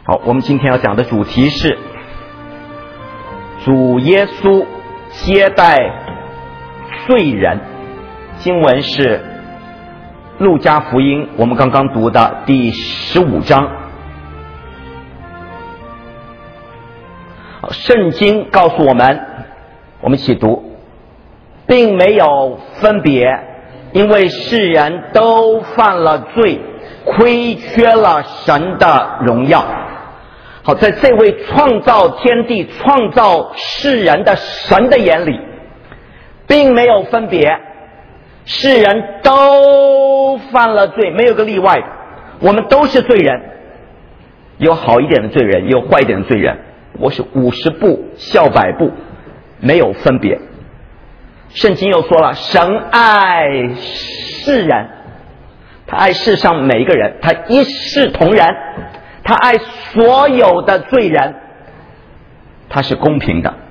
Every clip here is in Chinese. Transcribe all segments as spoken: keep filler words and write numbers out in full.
好，我们今天要讲的主题是主耶稣接待罪人。经文是路加福音我们刚刚读的第十五章。圣经告诉我们，我们一起读，并没有分别，因为世人都犯了罪，亏缺了神的荣耀。好，在这位创造天地创造世人的神的眼里，并没有分别，世人都犯了罪，没有个例外的，我们都是罪人，有好一点的罪人，有坏一点的罪人，我是五十步笑百步，没有分别。圣经又说了，神爱世人，他爱世上每一个人，他一视同仁，他爱所有的罪人，他是公平的。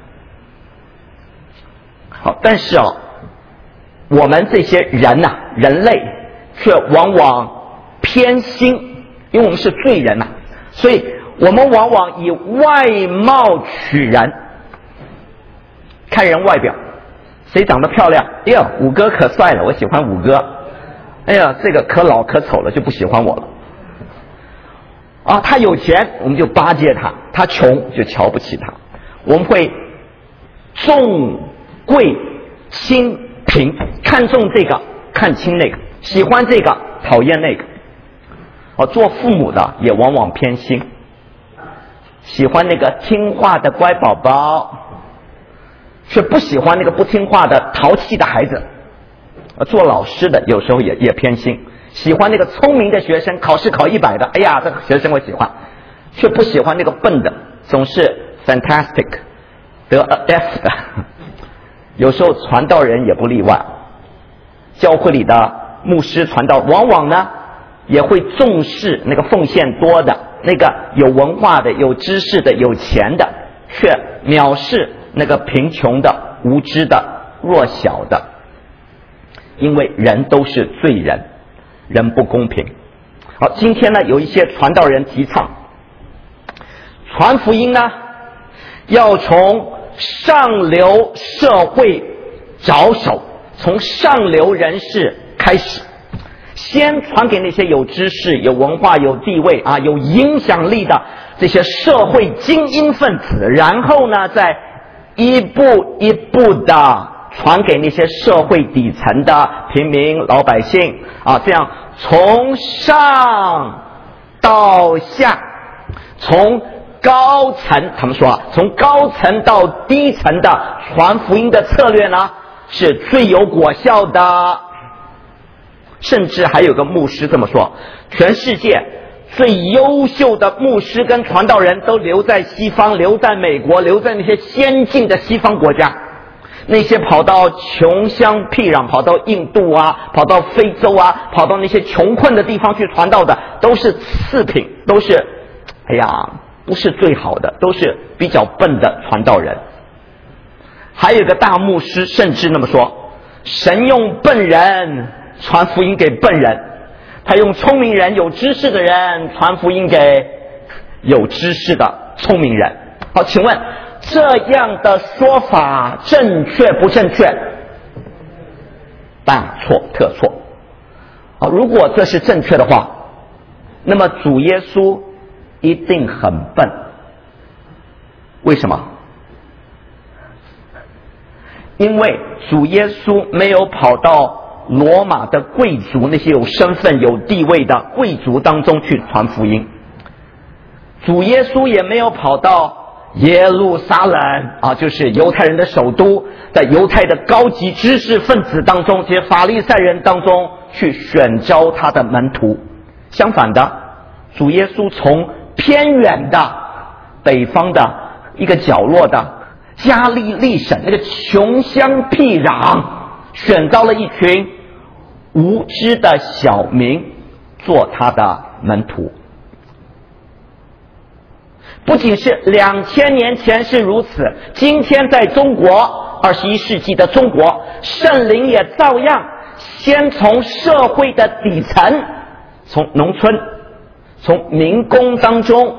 好，但是哦，我们这些人呐、啊，人类却往往偏心，因为我们是罪人呐、啊，所以我们往往以外貌取人，看人外表，谁长得漂亮？哎呀，五哥可帅了，我喜欢五哥。哎呀，这个可老可丑了，就不喜欢我了。啊，他有钱，我们就巴结他；他穷，就瞧不起他。我们会重贵轻平，看重这个，看轻那个，喜欢这个，讨厌那个。哦，做父母的也往往偏心，喜欢那个听话的乖宝宝，却不喜欢那个不听话的淘气的孩子。做老师的有时候也也偏心，喜欢那个聪明的学生，考试考一百的，哎呀，这个学生我喜欢，却不喜欢那个笨的，总是 fantastic 得 F 的。有时候传道人也不例外，教会里的牧师传道往往呢也会重视那个奉献多的，那个有文化的，有知识的，有钱的，却藐视那个贫穷的，无知的，弱小的。因为人都是罪人，人不公平。好，今天呢有一些传道人提倡传福音呢要从上流社会着手，从上流人士开始，先传给那些有知识、有文化、有地位啊、有影响力的这些社会精英分子，然后呢再一步一步的传给那些社会底层的平民老百姓啊，这样从上到下，从高层，他们说啊，从高层到低层的传福音的策略呢，是最有果效的。甚至还有个牧师这么说，全世界最优秀的牧师跟传道人都留在西方，留在美国，留在那些先进的西方国家。那些跑到穷乡僻壤，跑到印度啊，跑到非洲啊，跑到那些穷困的地方去传道的，都是次品，都是哎呀不是最好的，都是比较笨的传道人。还有个大牧师甚至那么说，神用笨人传福音给笨人，他用聪明人有知识的人传福音给有知识的聪明人。好，请问这样的说法正确不正确？大错特错。好，如果这是正确的话，那么主耶稣一定很笨。为什么？因为主耶稣没有跑到罗马的贵族，那些有身份有地位的贵族当中去传福音，主耶稣也没有跑到耶路撒冷啊，就是犹太人的首都，在犹太的高级知识分子当中，这些法利赛人当中去选召他的门徒。相反的，主耶稣从偏远的北方的一个角落的加利利省那个穷乡僻壤，选召了一群无知的小民做他的门徒。不仅是两千年前是如此，今天在中国，二十一世纪的中国，圣灵也照样先从社会的底层，从农村，从民工当中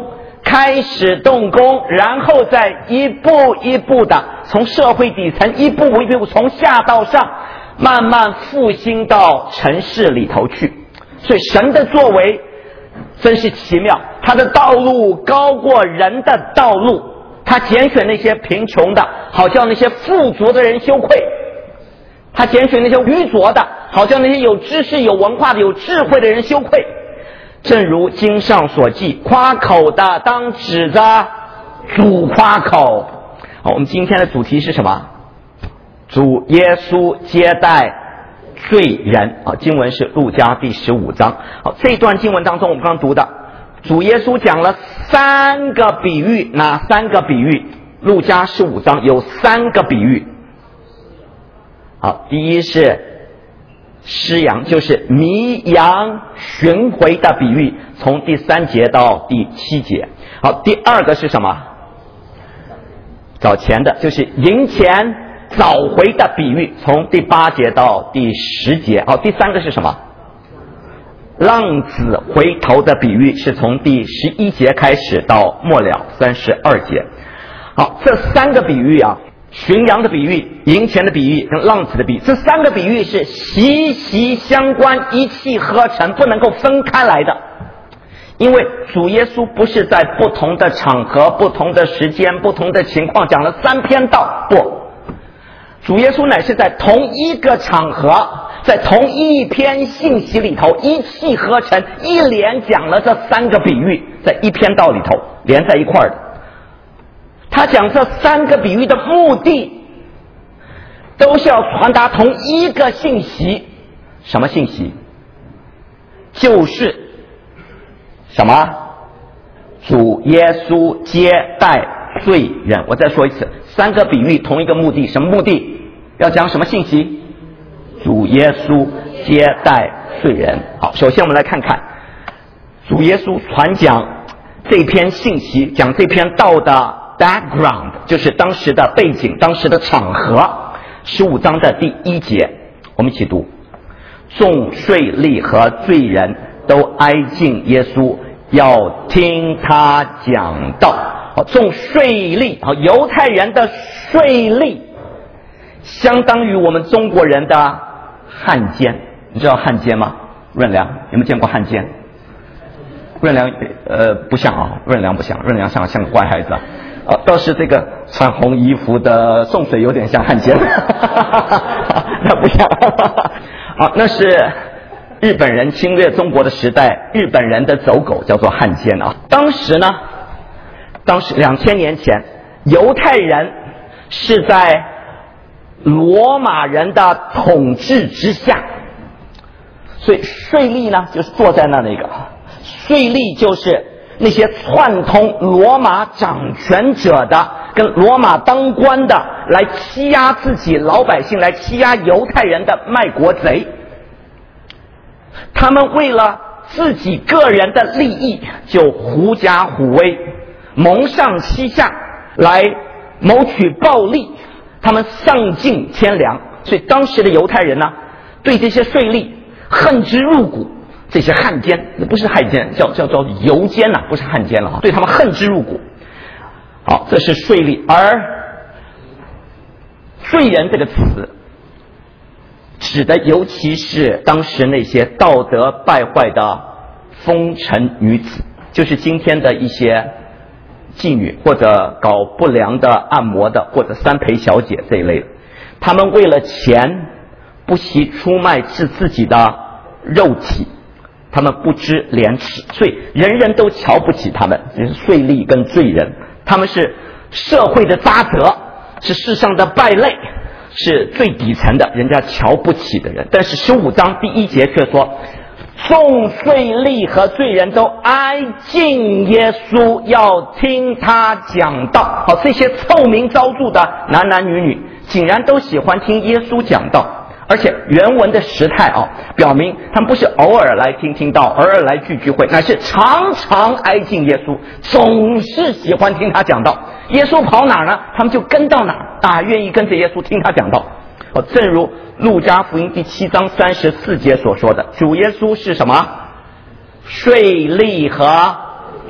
开始动工，然后再一步一步的从社会底层一步一步从下到上慢慢复兴到城市里头去。所以神的作为真是奇妙，他的道路高过人的道路，他拣选那些贫穷的，好叫那些富足的人羞愧；他拣选那些愚拙的，好叫那些有知识有文化的有智慧的人羞愧。正如经上所记，夸口的当指着主夸口。好，我们今天的主题是什么？主耶稣接待罪人。啊，经文是路加第十五章。好，这段经文当中我们刚刚读的，主耶稣讲了三个比喻。哪三个比喻？路加十五章有三个比喻。好，第一是失羊，就是迷羊寻回的比喻，从第三节到第七节。好，第二个是什么？找钱的，就是赢钱找回的比喻，从第八节到第十节。好，第三个是什么？浪子回头的比喻，是从第十一节开始到末了三十二节。好，这三个比喻啊，寻羊的比喻、赢钱的比喻跟浪子的比喻，这三个比喻是息息相关，一气呵成，不能够分开来的。因为主耶稣不是在不同的场合、不同的时间、不同的情况讲了三篇道，不，主耶稣乃是在同一个场合，在同一篇信息里头一气呵成，一连讲了这三个比喻，在一篇道里头连在一块儿的。他讲这三个比喻的目的都是要传达同一个信息。什么信息？就是什么？主耶稣接待罪人。我再说一次，三个比喻同一个目的。什么目的？要讲什么信息？主耶稣接待罪人。好，首先我们来看看主耶稣传讲这篇信息，讲这篇道的background， 就是当时的背景，当时的场合。十五章的第一节，我们一起读：众税吏和罪人都挨近耶稣，要听他讲道。好，众税吏，好，犹太人的税吏相当于我们中国人的汉奸。你知道汉奸吗？润良有没有见过汉奸？润良呃不像啊，润良不像，润良像像个乖孩子啊。呃，倒是这个穿红衣服的宋水有点像汉奸，那不像。啊，那是日本人侵略中国的时代，日本人的走狗叫做汉奸啊。当时呢，当时两千年前，犹太人是在罗马人的统治之下，所以税吏呢就是坐在那那个，税吏就是那些串通罗马掌权者的，跟罗马当官的，来欺压自己老百姓，来欺压犹太人的卖国贼。他们为了自己个人的利益，就狐假虎威，蒙上欺下，来谋取暴利。他们丧尽天良，所以当时的犹太人呢，对这些税吏恨之入骨。这些汉奸，那不是汉奸，叫叫叫犹奸呐、啊，不是汉奸了，对他们恨之入骨。好，这是税吏。而罪人这个词指的尤其是当时那些道德败坏的风尘女子，就是今天的一些妓女，或者搞不良的按摩的，或者三陪小姐这一类的。他们为了钱不惜出卖自自己的肉体，他们不知廉耻，所以人人都瞧不起他们。这是税吏跟罪人，他们是社会的渣滓，是世上的败类，是最底层的人家瞧不起的人。但是十五章第一节却说，众税吏和罪人都挨近耶稣，要听他讲道。好，这些臭名昭著的男男女女竟然都喜欢听耶稣讲道。而且原文的时态啊，表明他们不是偶尔来听听道，偶尔来聚聚会，乃是常常挨近耶稣，总是喜欢听他讲道。耶稣跑哪儿呢，他们就跟到哪儿啊，愿意跟着耶稣听他讲道。哦，正如路加福音第七章三十四节所说的，主耶稣是什么？税吏和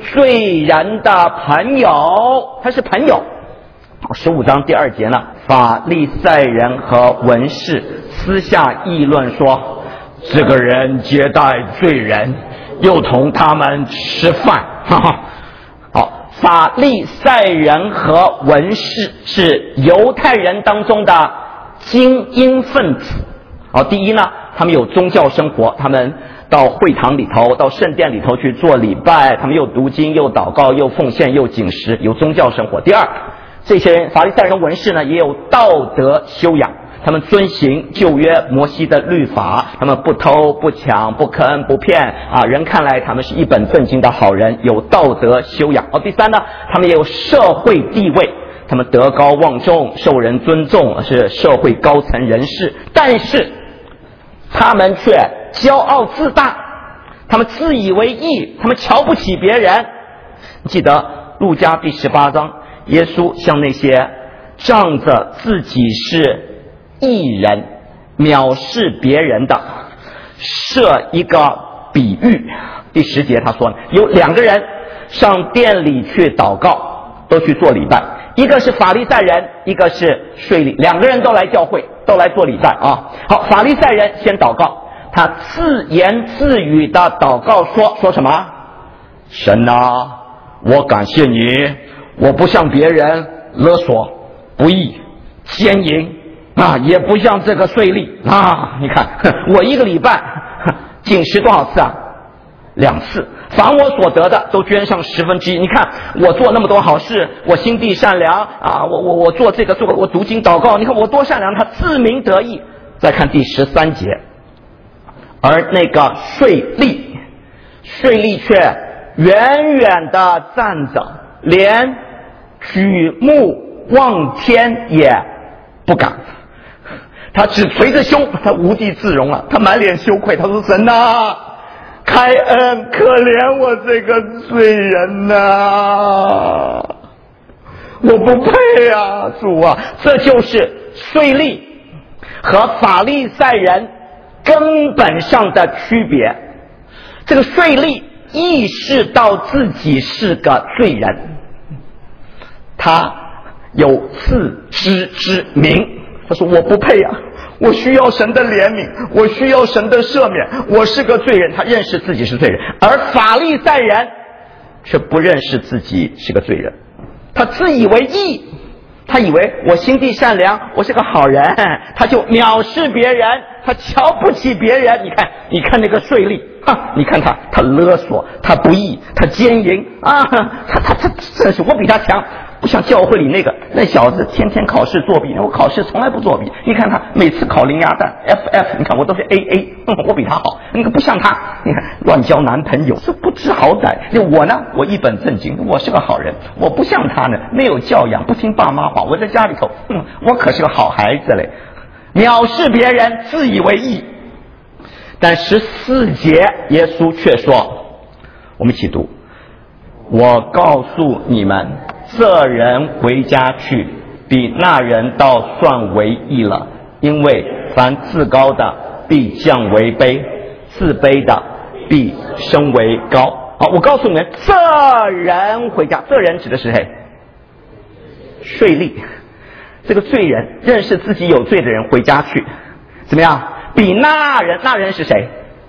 罪人的朋友，他是朋友。十五章第二节呢，法利赛人和文士私下议论说，这个人接待罪人，又同他们吃饭。哈哈，好，法利赛人和文士是犹太人当中的精英分子。好，第一呢，他们有宗教生活，他们到会堂里头，到圣殿里头去做礼拜，他们又读经又祷告又奉献又禁食，有宗教生活。第二，这些人法利赛人文士呢，也有道德修养，他们遵行旧约摩西的律法，他们不偷不抢不坑不骗啊，人看来他们是一本正经的好人，有道德修养。哦，第三呢，他们也有社会地位，他们德高望重，受人尊重，是社会高层人士，但是他们却骄傲自大，他们自以为义，他们瞧不起别人。记得路加第十八章，耶稣向那些仗着自己是义人藐视别人的设一个比喻。第十节他说，有两个人上殿里去祷告，都去做礼拜，一个是法利赛人，一个是税吏，两个人都来教会，都来做礼拜啊。好，法利赛人先祷告，他自言自语的祷告说，说什么？神啊，我感谢你，我不像别人勒索不义奸淫啊，也不像这个税吏啊。你看我一个礼拜禁食多少次啊？两次，凡我所得的都捐上十分之一。你看我做那么多好事，我心地善良啊，我我我做这个做我读经祷告，你看我多善良，他自鸣得意。再看第十三节，而那个税吏，税吏却远远地站着，连举目望天也不敢，他只捶着胸，他无地自容了，他满脸羞愧，他说神啊，开恩可怜我这个罪人啊，我不配啊，主啊。这就是税吏和法利赛人根本上的区别。这个税吏意识到自己是个罪人，他有自知之明，他说我不配啊，我需要神的怜悯，我需要神的赦免，我是个罪人。他认识自己是罪人，而法利赛人却不认识自己是个罪人，他自以为义，他以为我心地善良，我是个好人，他就藐视别人，他瞧不起别人。你看你看那个税吏啊，你看他他勒索，他不义，他奸淫啊，他他他真是我比他强。不像教会里那个那小子天天考试作弊，我考试从来不作弊，你看他每次考零鸭蛋 F F， 你看我都是 A A， 我比他好。那个不像他，你看乱交男朋友，这不知好歹。我呢，我一本正经，我是个好人，我不像他呢，没有教养，不听爸妈话，我在家里头，嗯，我可是个好孩子嘞，藐视别人，自以为义。但十四节耶稣却说，我们一起读，我告诉你们，这人回家去，比那人倒算为义了，因为凡自高的必降为卑，自卑的必升为高。好，我告诉你们，这人回家，这人指的是谁？税吏，这个罪人认识自己有罪的人回家去，怎么样？比那人，那人是谁？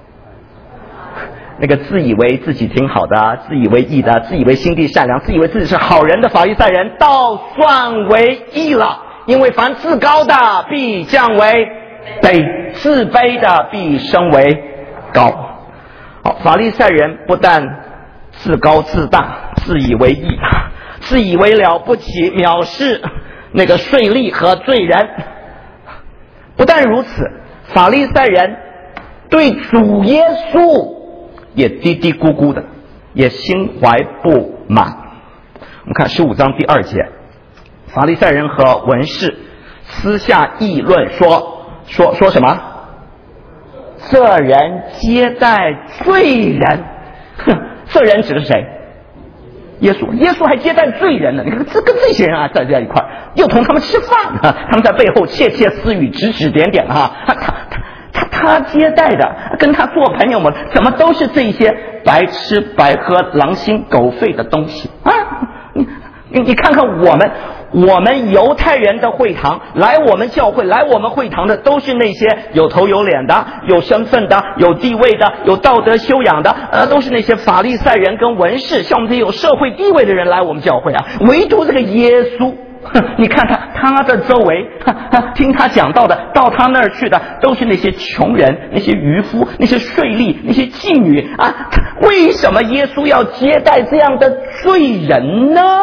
那个自以为自己挺好的，自以为义的，自以为心地善良，自以为自己是好人的法利赛人，倒算为义了，因为凡自高的必降为卑，自卑的必升为高。好，法利赛人不但自高自大，自以为义，自以为了不起，藐视那个税吏和罪人。不但如此，法利赛人对主耶稣也嘀嘀咕咕的，也心怀不满。我们看十五章第二节，法利赛人和文士私下议论说说说什么？这人接待罪人。哼，这人指的是谁？耶稣。耶稣还接待罪人呢。你看，这跟这些人啊在在一块儿，又同他们吃饭啊，他们在背后窃窃私语，指指点点哈、啊。他他他他他接待的， 跟他做朋友们，怎么都是这些白吃白喝、狼心狗肺的东西啊？你你你看看我们。我们犹太人的会堂，来我们教会来我们会堂的都是那些有头有脸的、有身份的、有地位的、有道德修养的，呃，都是那些法利赛人跟文士，像我们这些有社会地位的人来我们教会啊。唯独这个耶稣，你看他他的周围，听他讲道的，到他那儿去的都是那些穷人、那些渔夫、那些税吏、那些妓女啊。为什么耶稣要接待这样的罪人呢？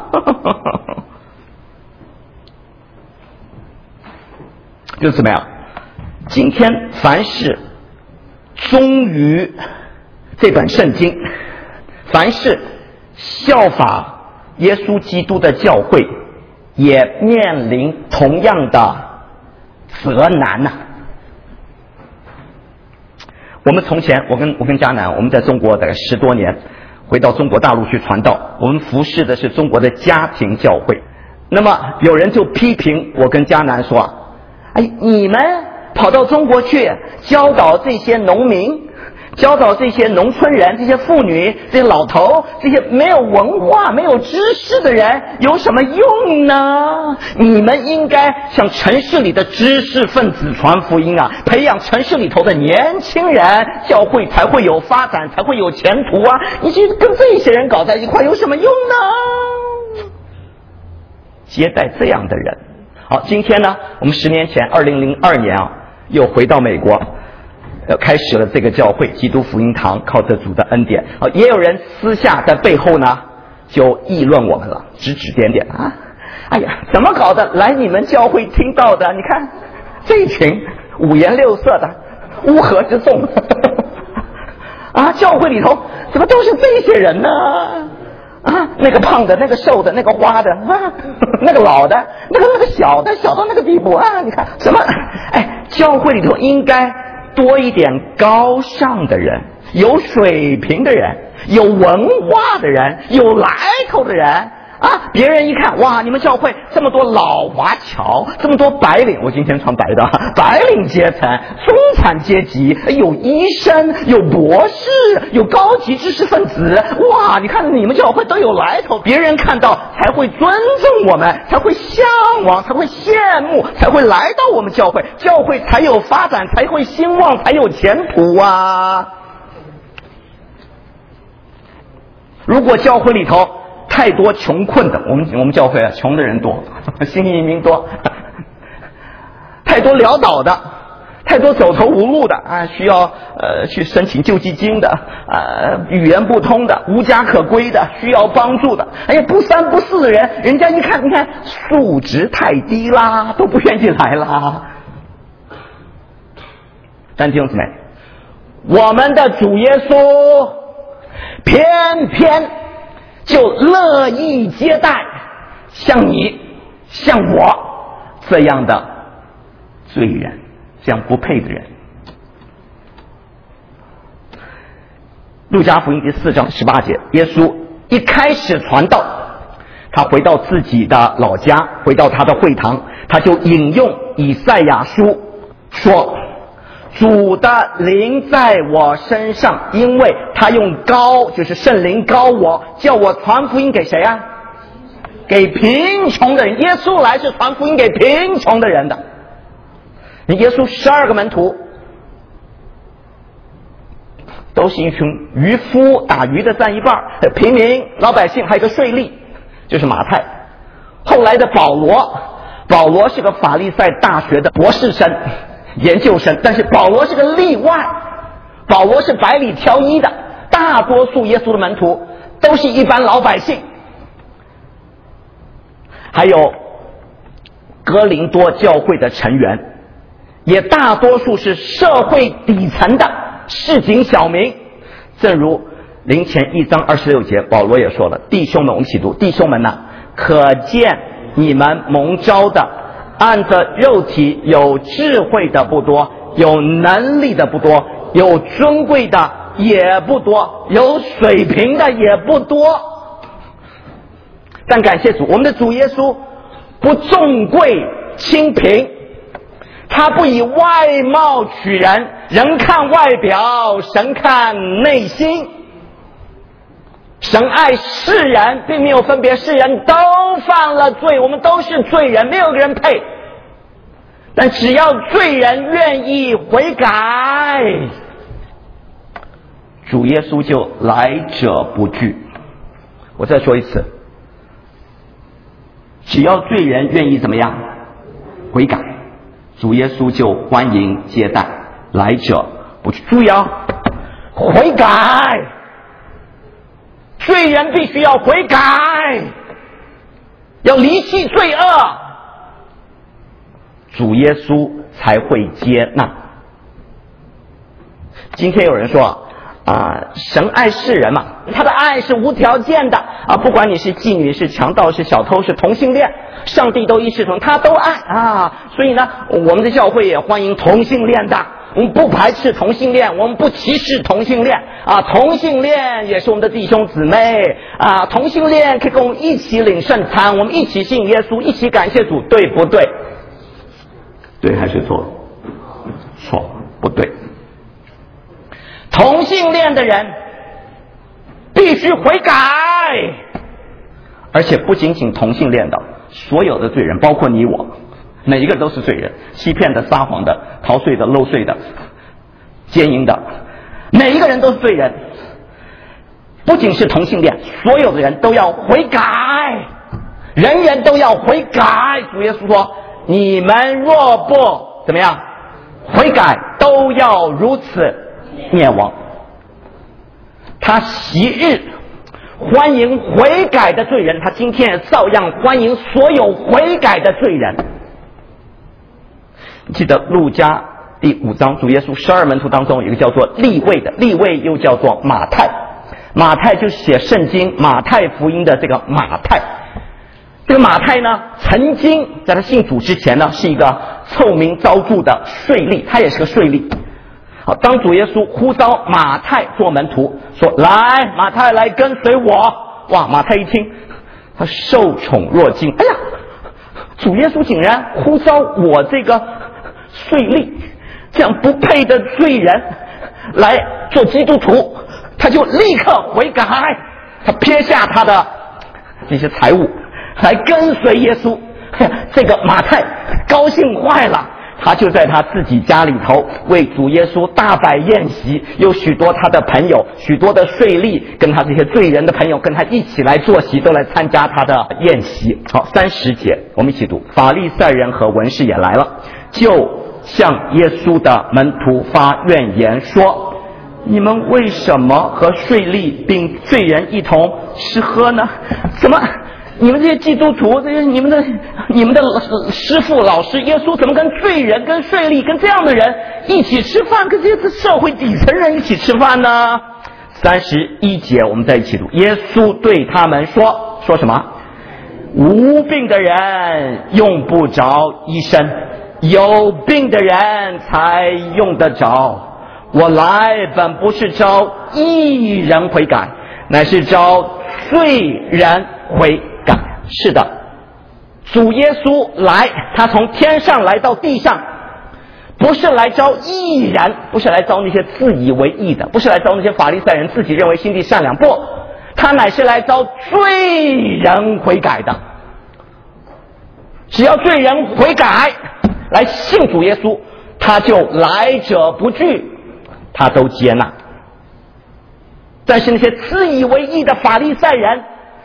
就是怎么样？今天凡是忠于这本圣经，凡是效法耶稣基督的教会，也面临同样的责难呐、啊。我们从前，我跟我跟迦南，我们在中国大概十多年，回到中国大陆去传道，我们服侍的是中国的家庭教会。那么有人就批评我跟迦南说，哎，你们跑到中国去教导这些农民，教导这些农村人、这些妇女、这些老头、这些没有文化、没有知识的人有什么用呢？你们应该向城市里的知识分子传福音啊，培养城市里头的年轻人，教会才会有发展，才会有前途啊！你去跟这些人搞在一块有什么用呢？接待这样的人。好，今天呢，我们十年前，二零零二年啊，又回到美国，呃，开始了这个教会基督福音堂，靠着主的恩典。啊，也有人私下在背后呢，就议论我们了，指指点点啊。哎呀，怎么搞的？来你们教会听到的，你看这群五颜六色的乌合之众啊，教会里头怎么都是这些人呢？啊，那个胖的，那个瘦的，那个花的，啊，那个老的，那个那个小的，小到那个地步啊！你看什么？哎，教会里头应该多一点高尚的人，有水平的人，有文化的人，有来头的人啊！别人一看，哇，你们教会这么多老华侨，这么多白领，我今天穿白的，白领阶层、中产阶级，有医生，有博士，有高级知识分子，哇！你看你们教会都有来头，别人看到才会尊重我们，才会向往，才会羡慕，才会来到我们教会，教会才有发展，才会兴旺，才有前途啊！如果教会里头太多穷困的，我们我们教会啊，穷的人多，新移民多，太多潦倒的，太多走投无路的啊，需要呃去申请救济金的，呃语言不通的，无家可归的，需要帮助的，哎呀不三不四的人，人家一看，你看素质太低啦，都不愿意来啦。但弟兄姊妹，我们的主耶稣偏偏就乐意接待像你像我这样的罪人，这样不配的人。路加福音第四章十八节，耶稣一开始传道，他回到自己的老家，回到他的会堂，他就引用以赛亚书说，主的灵在我身上，因为他用膏，就是圣灵膏我，叫我传福音给谁啊？给贫穷的人。耶稣来是传福音给贫穷的人的。耶稣十二个门徒都是一群渔夫，打鱼的占一半，平民老百姓，还有一个税吏，就是马太。后来的保罗，保罗是个法利赛大学的博士生、研究生，但是保罗是个例外，保罗是百里挑一的，大多数耶稣的门徒都是一般老百姓。还有哥林多教会的成员，也大多数是社会底层的市井小民。正如林前一章二十六节，保罗也说了，弟兄们，我们一起读，弟兄们呐，可见你们蒙召的，按着肉体有智慧的不多，有能力的不多，有尊贵的也不多，有水平的也不多。但感谢主，我们的主耶稣不重贵轻贫，他不以外貌取人， 人看外表，神看内心。神爱世人，并没有分别，世人都犯了罪，我们都是罪人，没有个人配。但只要罪人愿意悔改，主耶稣就来者不拒。我再说一次，只要罪人愿意怎么样悔改，主耶稣就欢迎接待，来者不拒。注意啊，悔改，罪人必须要悔改，要离弃罪恶，主耶稣才会接纳。今天有人说啊，神爱世人嘛，他的爱是无条件的啊，不管你是妓女、是强盗、是小偷、是同性恋，上帝都一视同，他都爱啊。所以呢，我们的教会也欢迎同性恋的，我们不排斥同性恋，我们不歧视同性恋啊，同性恋也是我们的弟兄姊妹啊，同性恋可以跟我们一起领圣餐，我们一起信耶稣，一起感谢主，对不对？对还是错？错，不对。同性恋的人必须悔改，而且不仅仅同性恋的，所有的罪人，包括你我，每一个都是罪人，欺骗的、撒谎的、逃税的、漏税的、奸淫的，每一个人都是罪人。不仅是同性恋，所有的人都要悔改，人人都要悔改。主耶稣说，你们若不怎么样悔改，都要如此灭亡。他昔日欢迎悔改的罪人，他今天也照样欢迎所有悔改的罪人。记得路加第五章，主耶稣十二门徒当中有一个叫做利未的，利未又叫做马太，马太就是写圣经马太福音的这个马太。这个马太呢，曾经在他信主之前呢，是一个臭名昭著的税吏，他也是个税吏。好，当主耶稣呼召马太做门徒，说来马太来跟随我，哇，马太一听他受宠若惊，哎呀，主耶稣竟然呼召我这个税吏，这样不配的罪人来做基督徒，他就立刻悔改，他撇下他的这些财物来跟随耶稣。这个马太高兴坏了，他就在他自己家里头为主耶稣大摆宴席，有许多他的朋友，许多的税吏跟他这些罪人的朋友跟他一起来坐席，都来参加他的宴席。好，三十节我们一起读。法利赛人和文士也来了，就向耶稣的门徒发怨言说，你们为什么和税吏并罪人一同吃喝呢？怎么你们这些基督徒，这些你们的你们的师父老师耶稣怎么跟罪人、跟税吏、跟这样的人一起吃饭，跟这些社会底层人一起吃饭呢？三十一节我们在一起读。耶稣对他们说，说什么？无病的人用不着医生，有病的人才用得着。我来本不是招义人悔改，乃是招罪人悔改。是的，主耶稣来，他从天上来到地上，不是来招义人，不是来招那些自以为义的，不是来招那些法利赛人自己认为心地善良，不，他乃是来招罪人悔改的。只要罪人悔改来信主耶稣，他就来者不拒，他都接纳。但是那些自以为义的法利赛人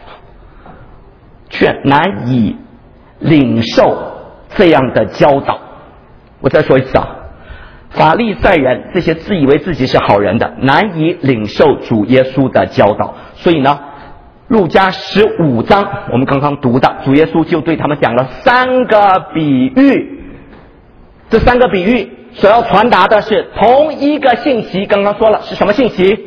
却难以领受这样的教导。我再说一次啊，法利赛人这些自以为自己是好人的，难以领受主耶稣的教导。所以呢，路加十五章我们刚刚读的，主耶稣就对他们讲了三个比喻。这三个比喻所要传达的是同一个信息，刚刚说了是什么信息？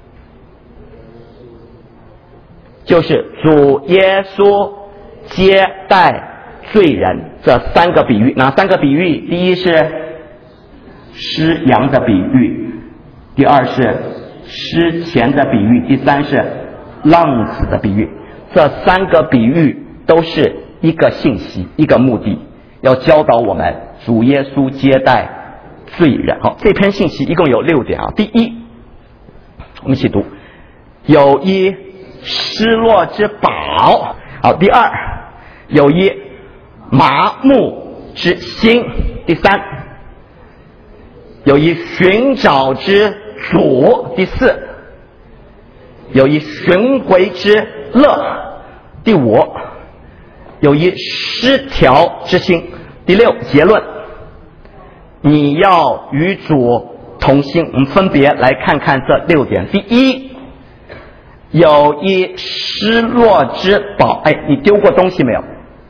就是主耶稣接待罪人。这三个比喻，哪三个比喻？第一是失羊的比喻，第二是失钱的比喻，第三是浪子的比喻。这三个比喻都是一个信息，一个目的，要教导我们主耶稣接待罪人。好，这篇信息一共有六点啊。第一，我们一起读：有一失落之宝。好，第二，有一麻木之心。第三，有一寻找之主。第四，有一寻回之乐。第五，有一失调之心。第六，结论，你要与主同心。我们分别来看看这六点。第一，有一失落之宝。哎，你丢过东西没有？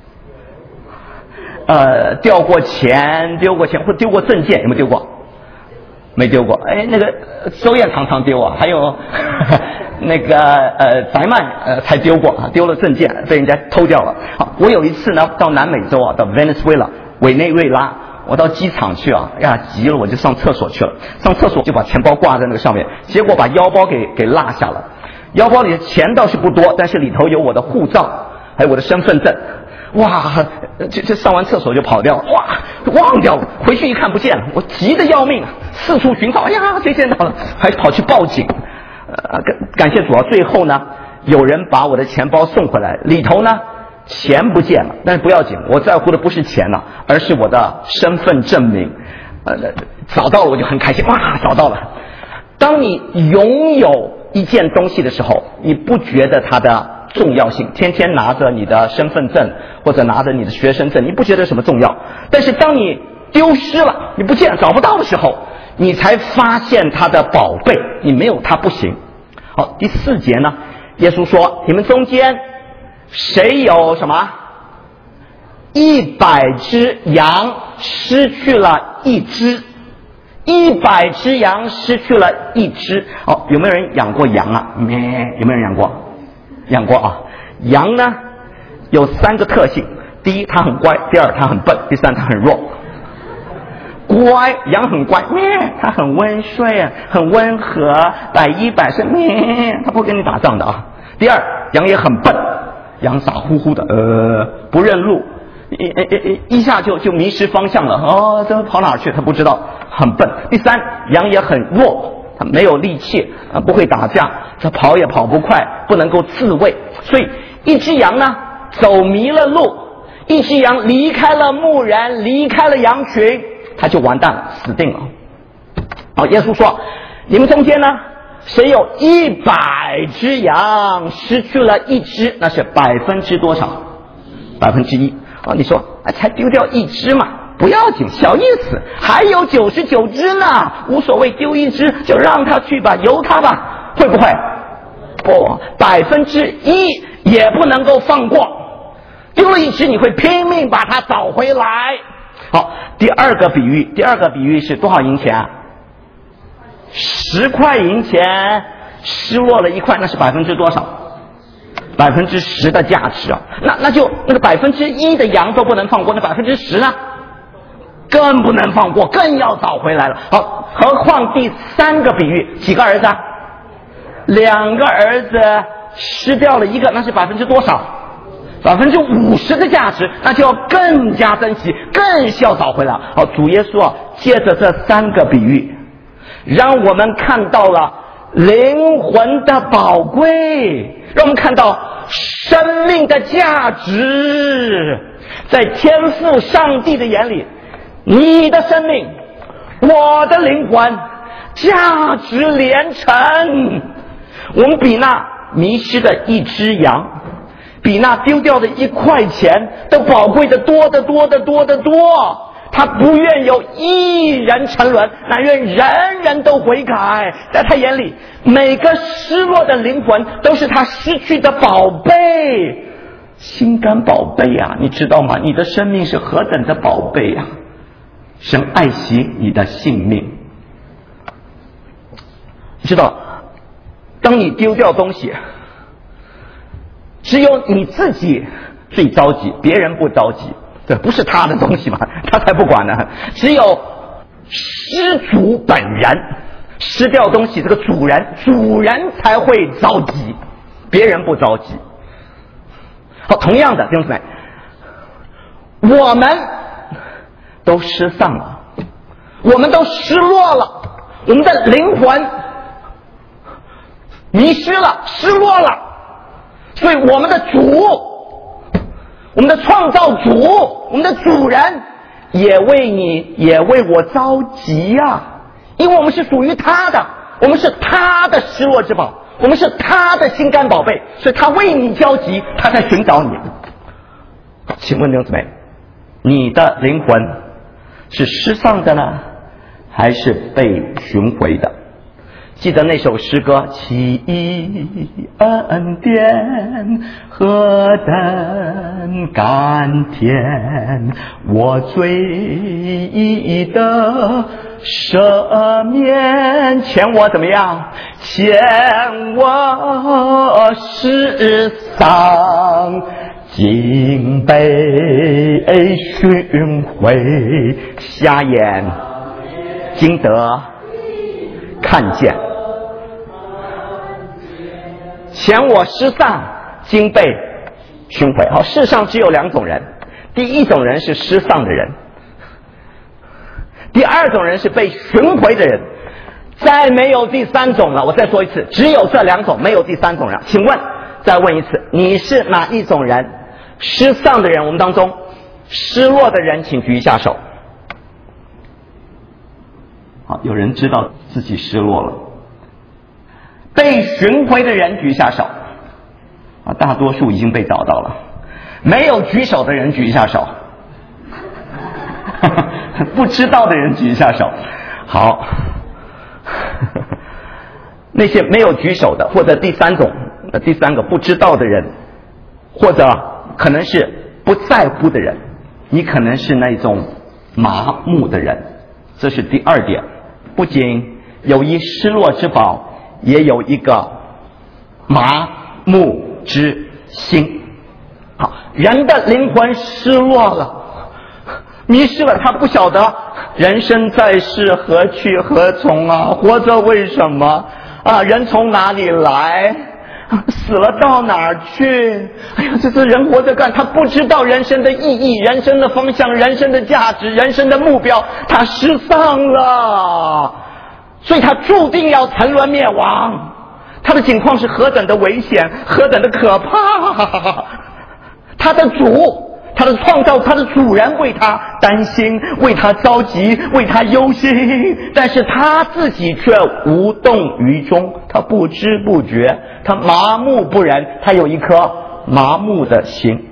呃，掉过钱，丢过钱，或丢过证件，有没有丢过？没丢过。哎，那个周燕常常丢啊，还有那个呃白曼呃才丢过啊，丢了证件被人家偷掉了。好，我有一次呢到南美洲啊，到 Venezuela 委内瑞拉，我到机场去啊，哎呀急了，我就上厕所去了，上厕所就把钱包挂在那个上面，结果把腰包给给落下了。腰包里的钱倒是不多，但是里头有我的护照，还有我的身份证。哇，这这上完厕所就跑掉了，哇，忘掉了，回去一看不见了，我急得要命啊，四处寻找，哎呀，谁见到了，还跑去报警。呃，感感谢主啊，最后呢，有人把我的钱包送回来，里头呢钱不见了，但是不要紧，我在乎的不是钱了，而是我的身份证明。呃，找到了我就很开心，哇，找到了。当你拥有一件东西的时候，你不觉得它的重要性，天天拿着你的身份证或者拿着你的学生证，你不觉得什么重要。但是当你丢失了，你不见找不到的时候，你才发现它的宝贝，你没有它不行。好，第四节呢，耶稣说，你们中间谁有什么一百只羊失去了一只，一百只羊失去了一只。哦，有没有人养过羊啊？咩，有没有人养过？养过啊。羊呢有三个特性：第一，它很乖；第二，它很笨；第三，它很弱。乖，羊很乖，咩，它很温顺，很温和，百依百顺，咩，它不跟你打仗的啊。第二，羊也很笨，羊傻乎乎的，呃，不认路，一一一下就就迷失方向了，哦，这跑哪去？它不知道，很笨。第三，羊也很弱，它没有力气，啊，不会打架，它跑也跑不快，不能够自卫。所以，一只羊呢，走迷了路，一只羊离开了牧人，离开了羊群，它就完蛋了，死定了。好，耶稣说，你们中间呢，谁有一百只羊失去了一只，那是百分之多少？百分之一。啊，你说啊，才丢掉一只嘛，不要紧，小意思，还有九十九只呢，无所谓，丢一只就让它去吧，由它吧，会不会？不，百分之一也不能够放过，丢了一只你会拼命把它找回来。好，第二个比喻，第二个比喻是多少银钱啊？十块银钱失落了一块，那是百分之多少？百分之十的价值啊！那那就那个百分之一的羊都不能放过，那百分之十呢？更不能放过，更要找回来了。好，何况第三个比喻，几个儿子啊？两个儿子失掉了一个，那是百分之多少？百分之五十的价值，那就要更加珍惜，更需要找回来。好，主耶稣啊，借着这三个比喻，让我们看到了灵魂的宝贵，让我们看到生命的价值。在天父上帝的眼里，你的生命，我的灵魂，价值连城。我们比那迷失的一只羊，比那丢掉的一块钱都宝贵的多得多得多得多。他不愿有一人沉沦，但愿人人都悔改。在他眼里，每个失落的灵魂都是他失去的宝贝，心肝宝贝啊！你知道吗？你的生命是何等的宝贝啊！神爱惜你的性命。你知道，当你丢掉东西，只有你自己最着急，别人不着急。这不是他的东西嘛，他才不管呢。只有失主本人失掉东西，这个主人主人才会着急，别人不着急。好，同样的弟兄姊妹，我们都失丧了， 我们都失落了，我们的灵魂迷失了，失落了。所以我们的主，我们的创造主，我们的主人也为你也为我着急呀、啊，因为我们是属于他的，我们是他的失落之宝，我们是他的心肝宝贝，所以他为你焦急，他在寻找你。请问弟兄姊妹，你的灵魂是失丧的呢，还是被寻回的？记得那首诗歌，奇恩典何等甘甜，我罪已得赦免，欠我怎么样？欠我失丧，竟被寻回，瞎眼今得看见，前我失丧，今被寻回。好，世上只有两种人，第一种人是失丧的人，第二种人是被寻回的人，再没有第三种了。我再说一次，只有这两种，没有第三种人。请问，再问一次，你是哪一种人？失丧的人，我们当中失落的人请举一下手。好，有人知道自己失落了。被寻回的人举一下手。啊，大多数已经被找到了。没有举手的人举一下手。不知道的人举一下手。好。那些没有举手的，或者第三种第三个不知道的人，或者可能是不在乎的人，你可能是那种麻木的人。这是第二点，不仅有一失落之宝，也有一个麻木之心。好，人的灵魂失落了，迷失了，他不晓得人生在世何去何从啊，活着为什么啊？人从哪里来？死了到哪儿去？哎呀，这是人活着干，他不知道人生的意义、人生的方向、人生的价值、人生的目标，他失丧了，所以他注定要沉沦灭亡。他的境况是何等的危险，何等的可怕！他的主，他的创造，他的主人为他担心，为他着急，为他忧心，但是他自己却无动于衷，他不知不觉，他麻木不仁，他有一颗麻木的心。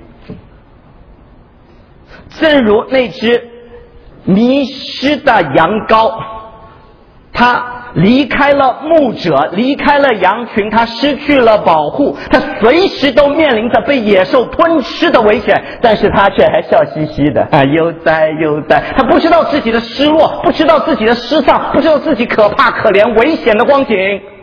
正如那只迷失的羊羔，他离开了牧者，离开了羊群，他失去了保护，他随时都面临着被野兽吞吃的危险，但是他却还笑嘻嘻的，啊，悠哉悠哉。他不知道自己的失落，不知道自己的失丧，不知道自己可怕可怜危险的光景，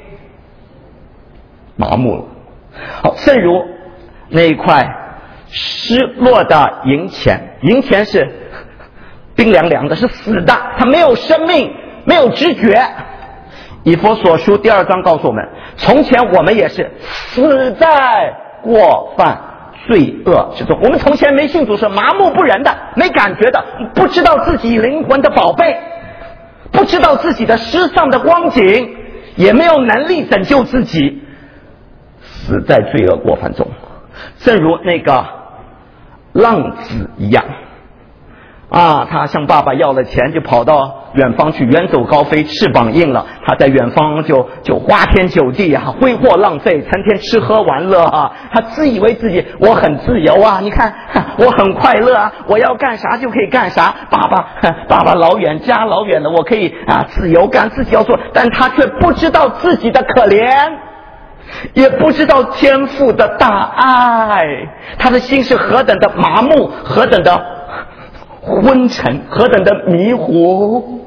麻木了。好，正如那一块失落的银钱，银钱是冰凉凉的，是死的，它没有生命，没有知觉。以弗所书第二章告诉我们，从前我们也是死在过犯罪恶之中。我们从前没信主是麻木不仁的，没感觉的，不知道自己灵魂的宝贝，不知道自己的失丧的光景，也没有能力拯救自己，死在罪恶过犯中。正如那个浪子一样啊，他向爸爸要了钱，就跑到远方去，远走高飞，翅膀硬了，他在远方就就花天酒地啊，挥霍浪费，成天吃喝玩乐啊，他自以为自己我很自由啊，你看我很快乐啊，我要干啥就可以干啥，爸爸爸爸老远家老远的，我可以啊自由干自己要做，但他却不知道自己的可怜，也不知道天父的大爱，他的心是何等的麻木，何等的昏沉，何等的迷糊。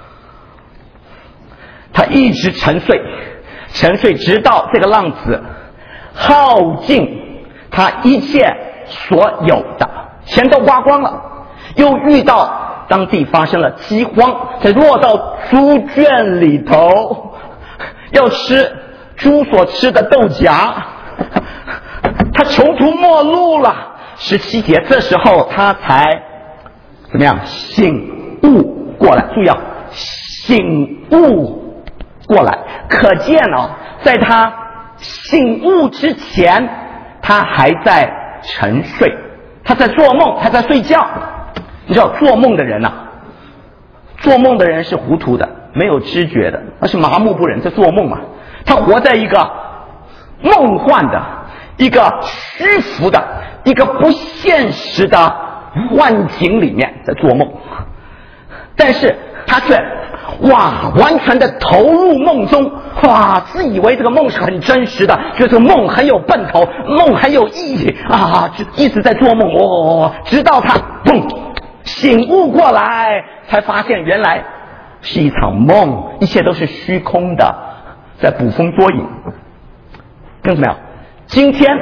他一直沉睡沉睡直到这个浪子耗尽他一切所有的钱都花光了，又遇到当地发生了饥荒，才落到猪圈里头，要吃猪所吃的豆荚，他穷途末路了。十七节，这时候他才怎么样醒悟过来？注意啊， 醒悟过来。可见哦，在他醒悟之前，他还在沉睡，他在做梦，他在睡觉。你知道做梦的人呐、啊，做梦的人是糊涂的，没有知觉的，那是麻木不仁，在做梦嘛。他活在一个梦幻的、一个虚浮的、一个不现实的幻境里面在做梦，但是他却哇完全的投入梦中，哇自以为这个梦是很真实的，觉得这个梦很有奔头，梦很有意义啊，一直在做梦哦，直到他砰醒悟过来，才发现原来是一场梦，一切都是虚空的，在捕风捉影。听到没有？今天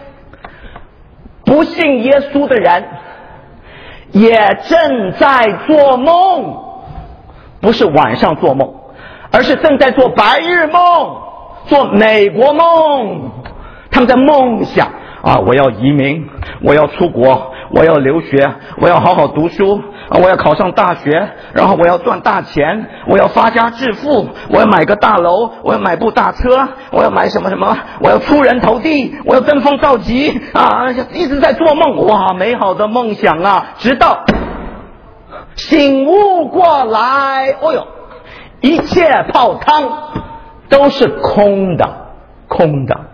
不信耶稣的人也正在做梦，不是晚上做梦，而是正在做白日梦，做美国梦。他们在梦想啊，我要移民，我要出国，我要留学，我要好好读书，啊，我要考上大学，然后我要赚大钱，我要发家致富，我要买个大楼，我要买部大车，我要买什么什么，我要出人头地，我要登峰造极啊！一直在做梦，哇，美好的梦想啊！直到醒悟过来，哦哟，一切泡汤都是空的，空的。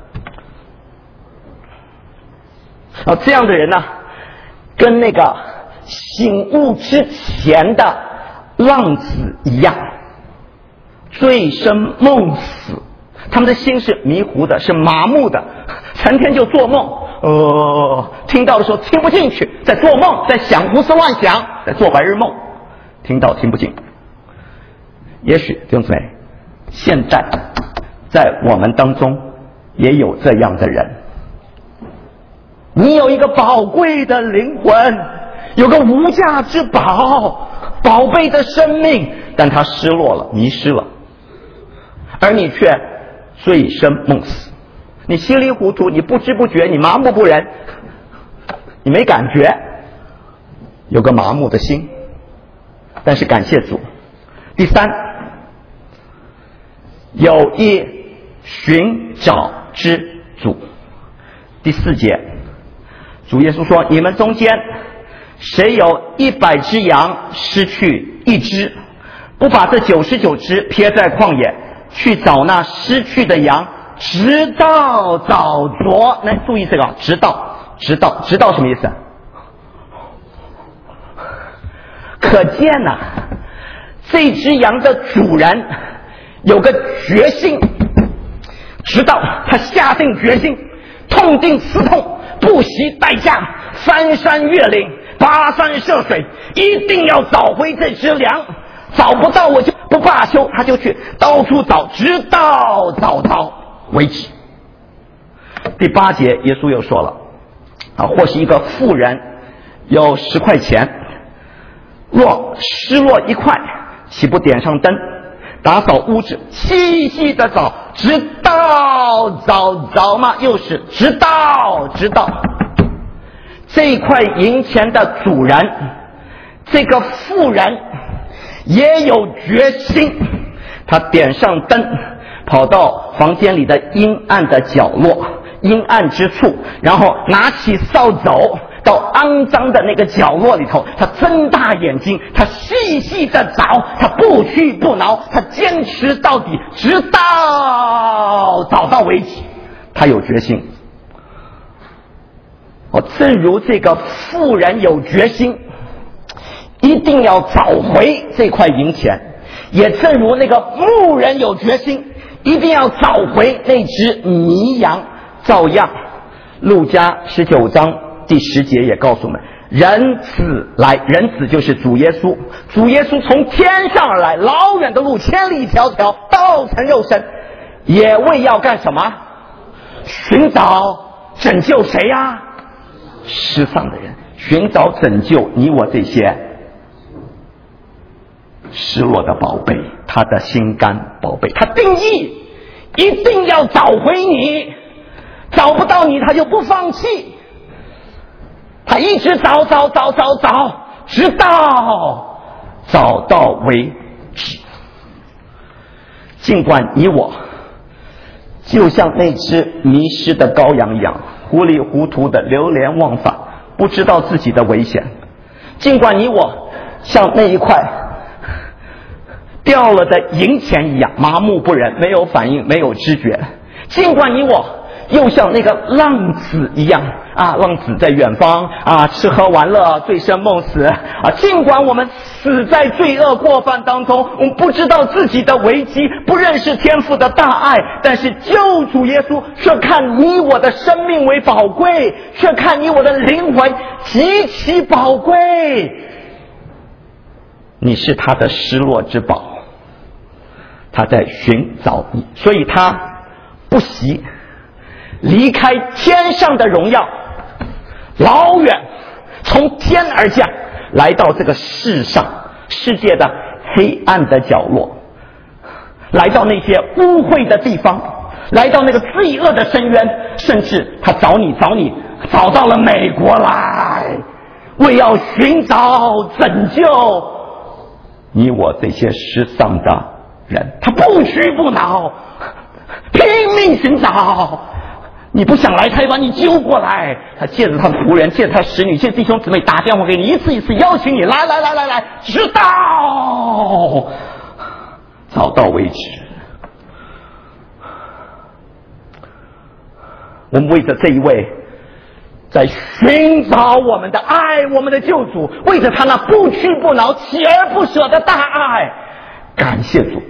啊，这样的人呢、啊，跟那个醒悟之前的浪子一样，醉生梦死。他们的心是迷糊的，是麻木的，成天就做梦，呃，听到的时候听不进去，在做梦，在想胡思乱想，在做白日梦，听到听不进。也许弟兄姊妹，现在在我们当中也有这样的人。你有一个宝贵的灵魂，有个无价之宝，宝贝的生命，但它失落了，迷失了，而你却醉生梦死，你稀里糊涂，你不知不觉，你麻木不仁，你没感觉，有个麻木的心。但是感谢主。第三，有一寻找之主。第四节，主耶稣说，你们中间谁有一百只羊失去一只，不把这九十九只撇在旷野，去找那失去的羊，直到找着。来注意这个，直到直到直到什么意思？可见呐、啊，这只羊的主人有个决心，直到他下定决心，痛定思痛，不惜代价，翻山越岭，跋山涉水，一定要找回这只羊。找不到我就不罢休，他就去到处找，直到找到为止。第八节耶稣又说了啊，或是一个富人有十块钱，若失落一块，岂不点上灯，打扫屋子，细细的找，直到找着吗？又是直到直到这块银钱的主人，这个富人也有决心，他点上灯，跑到房间里的阴暗的角落，阴暗之处，然后拿起扫帚到肮脏的那个角落里头，他睁大眼睛，他细细的找，他不屈不挠，他坚持到底，直到找到为止。他有决心。哦，正如这个富人有决心，一定要找回这块银钱，也正如那个牧人有决心，一定要找回那只迷羊。照样，路加十九章第十节也告诉我们，人子来，人子就是主耶稣，主耶稣从天上而来，老远的路，千里迢迢，道成肉身，也为要干什么？寻找拯救谁呀、啊？失丧的人，寻找拯救你我这些失落的宝贝，他的心肝宝贝，他定义一定要找回你，找不到你他就不放弃，他一直找找找找找，直到找到为止。 尽管你我就像那只迷失的羔羊一样，糊里糊涂的流连忘返，不知道自己的危险。尽管你我像那一块掉了的银钱一样麻木不仁，没有反应，没有知觉。尽管你我又像那个浪子一样啊，浪子在远方啊，吃喝玩乐，醉生梦死啊。尽管我们死在罪恶过犯当中，我们不知道自己的危机，不认识天父的大爱，但是救主耶稣却看你我的生命为宝贵，却看你我的灵魂极其宝贵。你是他的失落之宝，他在寻找你，所以他不惜离开天上的荣耀，老远从天而降，来到这个世上世界的黑暗的角落，来到那些污秽的地方，来到那个罪恶的深渊，甚至他找你找你找到了美国来，为要寻找拯救你我这些失丧的人。他不屈不挠，拼命寻找。你不想来，他把你揪过来，他借着他的仆人，借着他使女，借弟兄姊妹打电话给你，一次一次邀请你来来来来来，直到找到为止。我们为着这一位在寻找我们的爱，我们的救主，为着他那不屈不挠锲而不舍的大爱，感谢主。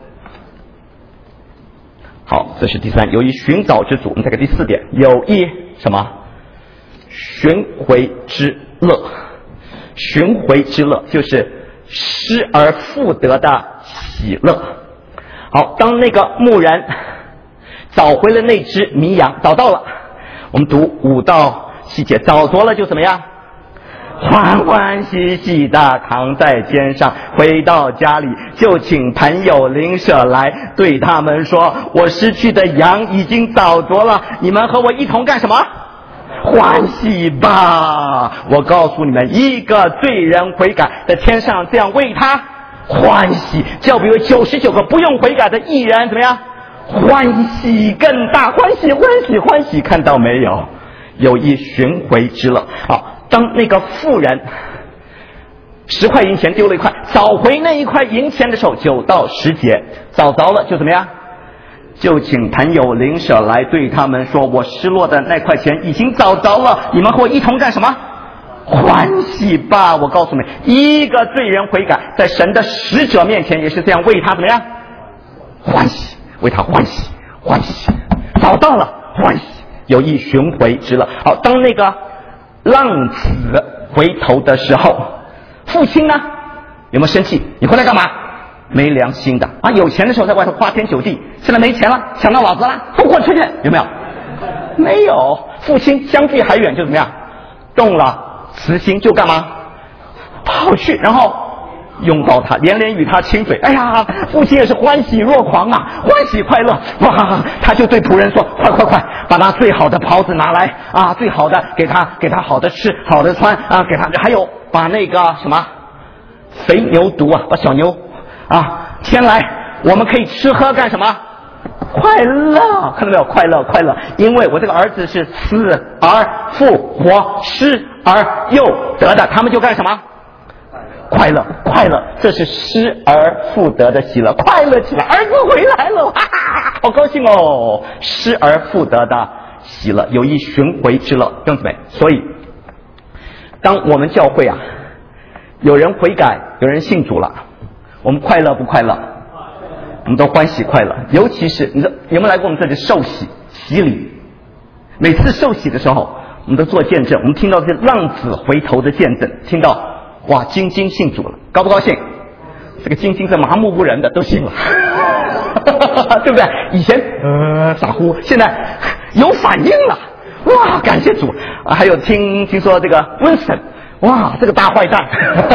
好，这是第三，有一寻找之主。我们再看第四点，有一什么寻回之乐。寻回之乐就是失而复得的喜乐。好，当那个牧人找回了那只迷羊，找到了，我们读五到七节，找着了就怎么样？欢欢喜喜的扛在肩上，回到家里就请朋友邻舍来，对他们说，我失去的羊已经找着了，你们和我一同干什么？欢喜吧！我告诉你们，一个罪人悔改，在天上这样为他欢喜，较比为九十九个不用悔改的义人怎么样？欢喜更大，欢喜欢喜欢喜，看到没有？有一寻回之乐。好，当那个妇人十块银钱丢了一块，找回那一块银钱的时候，九到十节找着了就怎么样？就请朋友邻舍来，对他们说，我失落的那块钱已经找着了，你们和我一同干什么？欢喜吧！我告诉你们，一个罪人悔改，在神的使者面前也是这样为他怎么样？欢喜，为他欢喜欢喜，找到了欢喜，有一寻回之乐。好，当那个浪子回头的时候，父亲呢有没有生气？你回来干嘛？没良心的啊！有钱的时候在外头花天酒地，现在没钱了，想到老子了，都滚出去！有没有？没有。父亲相距还远就怎么样？动了慈心就干嘛？跑去，然后拥抱他，连连与他亲嘴。哎呀，父亲也是欢喜若狂啊，欢喜快乐！哇，他就对仆人说：“快快快，把他最好的袍子拿来啊，最好的给他，给他好的吃，好的穿啊，给他还有把那个什么肥牛犊啊，把小牛啊牵来，我们可以吃喝干什么？快乐，看到没有？快乐，快乐！因为我这个儿子是死而复活，失而又得的，他们就干什么？快乐，快乐！这是失而复得的喜乐，快乐起来！儿子回来了，哈哈，好高兴哦！失而复得的喜乐，有一寻回之乐，弟兄姊妹。所以，当我们教会啊，有人悔改，有人信主了，我们快乐不快乐？我们都欢喜快乐。尤其是你知道有没有来过我们这里受洗洗礼？每次受洗的时候，我们都做见证，我们听到这浪子回头的见证，听到哇，晶晶信主了，高不高兴？这个晶晶是麻木不仁的都信了，对不对？以前呃傻乎，现在有反应了，哇，感谢主！啊、还有听听说这个温森，哇，这个大坏蛋，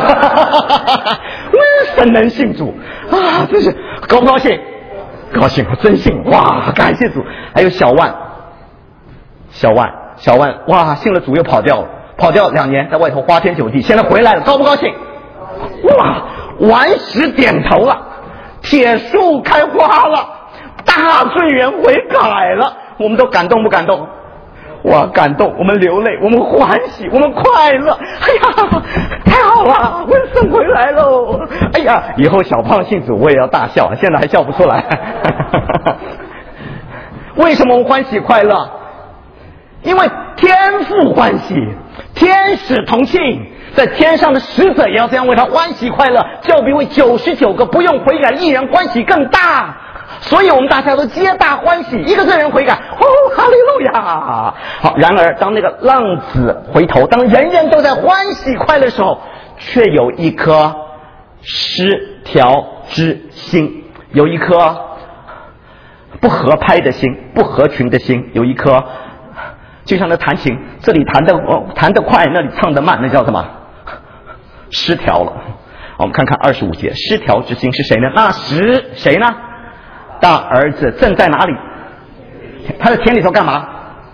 温森能信主啊，真是高不高兴？高兴，真信！哇，感谢主！还有小万，小万，小万，哇，信了主又跑掉了。跑掉两年，在外头花天酒地，现在回来了，高不高兴？哇，完时点头了， 铁树开花了，大罪人悔改了，我们都感动不感动？哇，感动，我们流泪，我们欢喜，我们快乐。哎呀，太好了，文森回来喽！哎呀，以后小胖信主我也要大笑，现在还笑不出来。为什么我们欢喜快乐？因为天父欢喜，天使同庆，在天上的使者也要这样为他欢喜快乐，就比为九十九个不用悔改一人欢喜更大。所以我们大家都皆大欢喜，一个罪人悔改，哦，哈利路亚！好，然而当那个浪子回头，当人人都在欢喜快乐的时候，却有一颗失调之心，有一颗不合拍的心，不合群的心，有一颗就像那弹琴，这里弹得弹得快，那里唱得慢，那叫什么？失调了。我们看看二十五节，失调之心是谁呢？那时谁呢？大儿子正在哪里？他在田里头干嘛？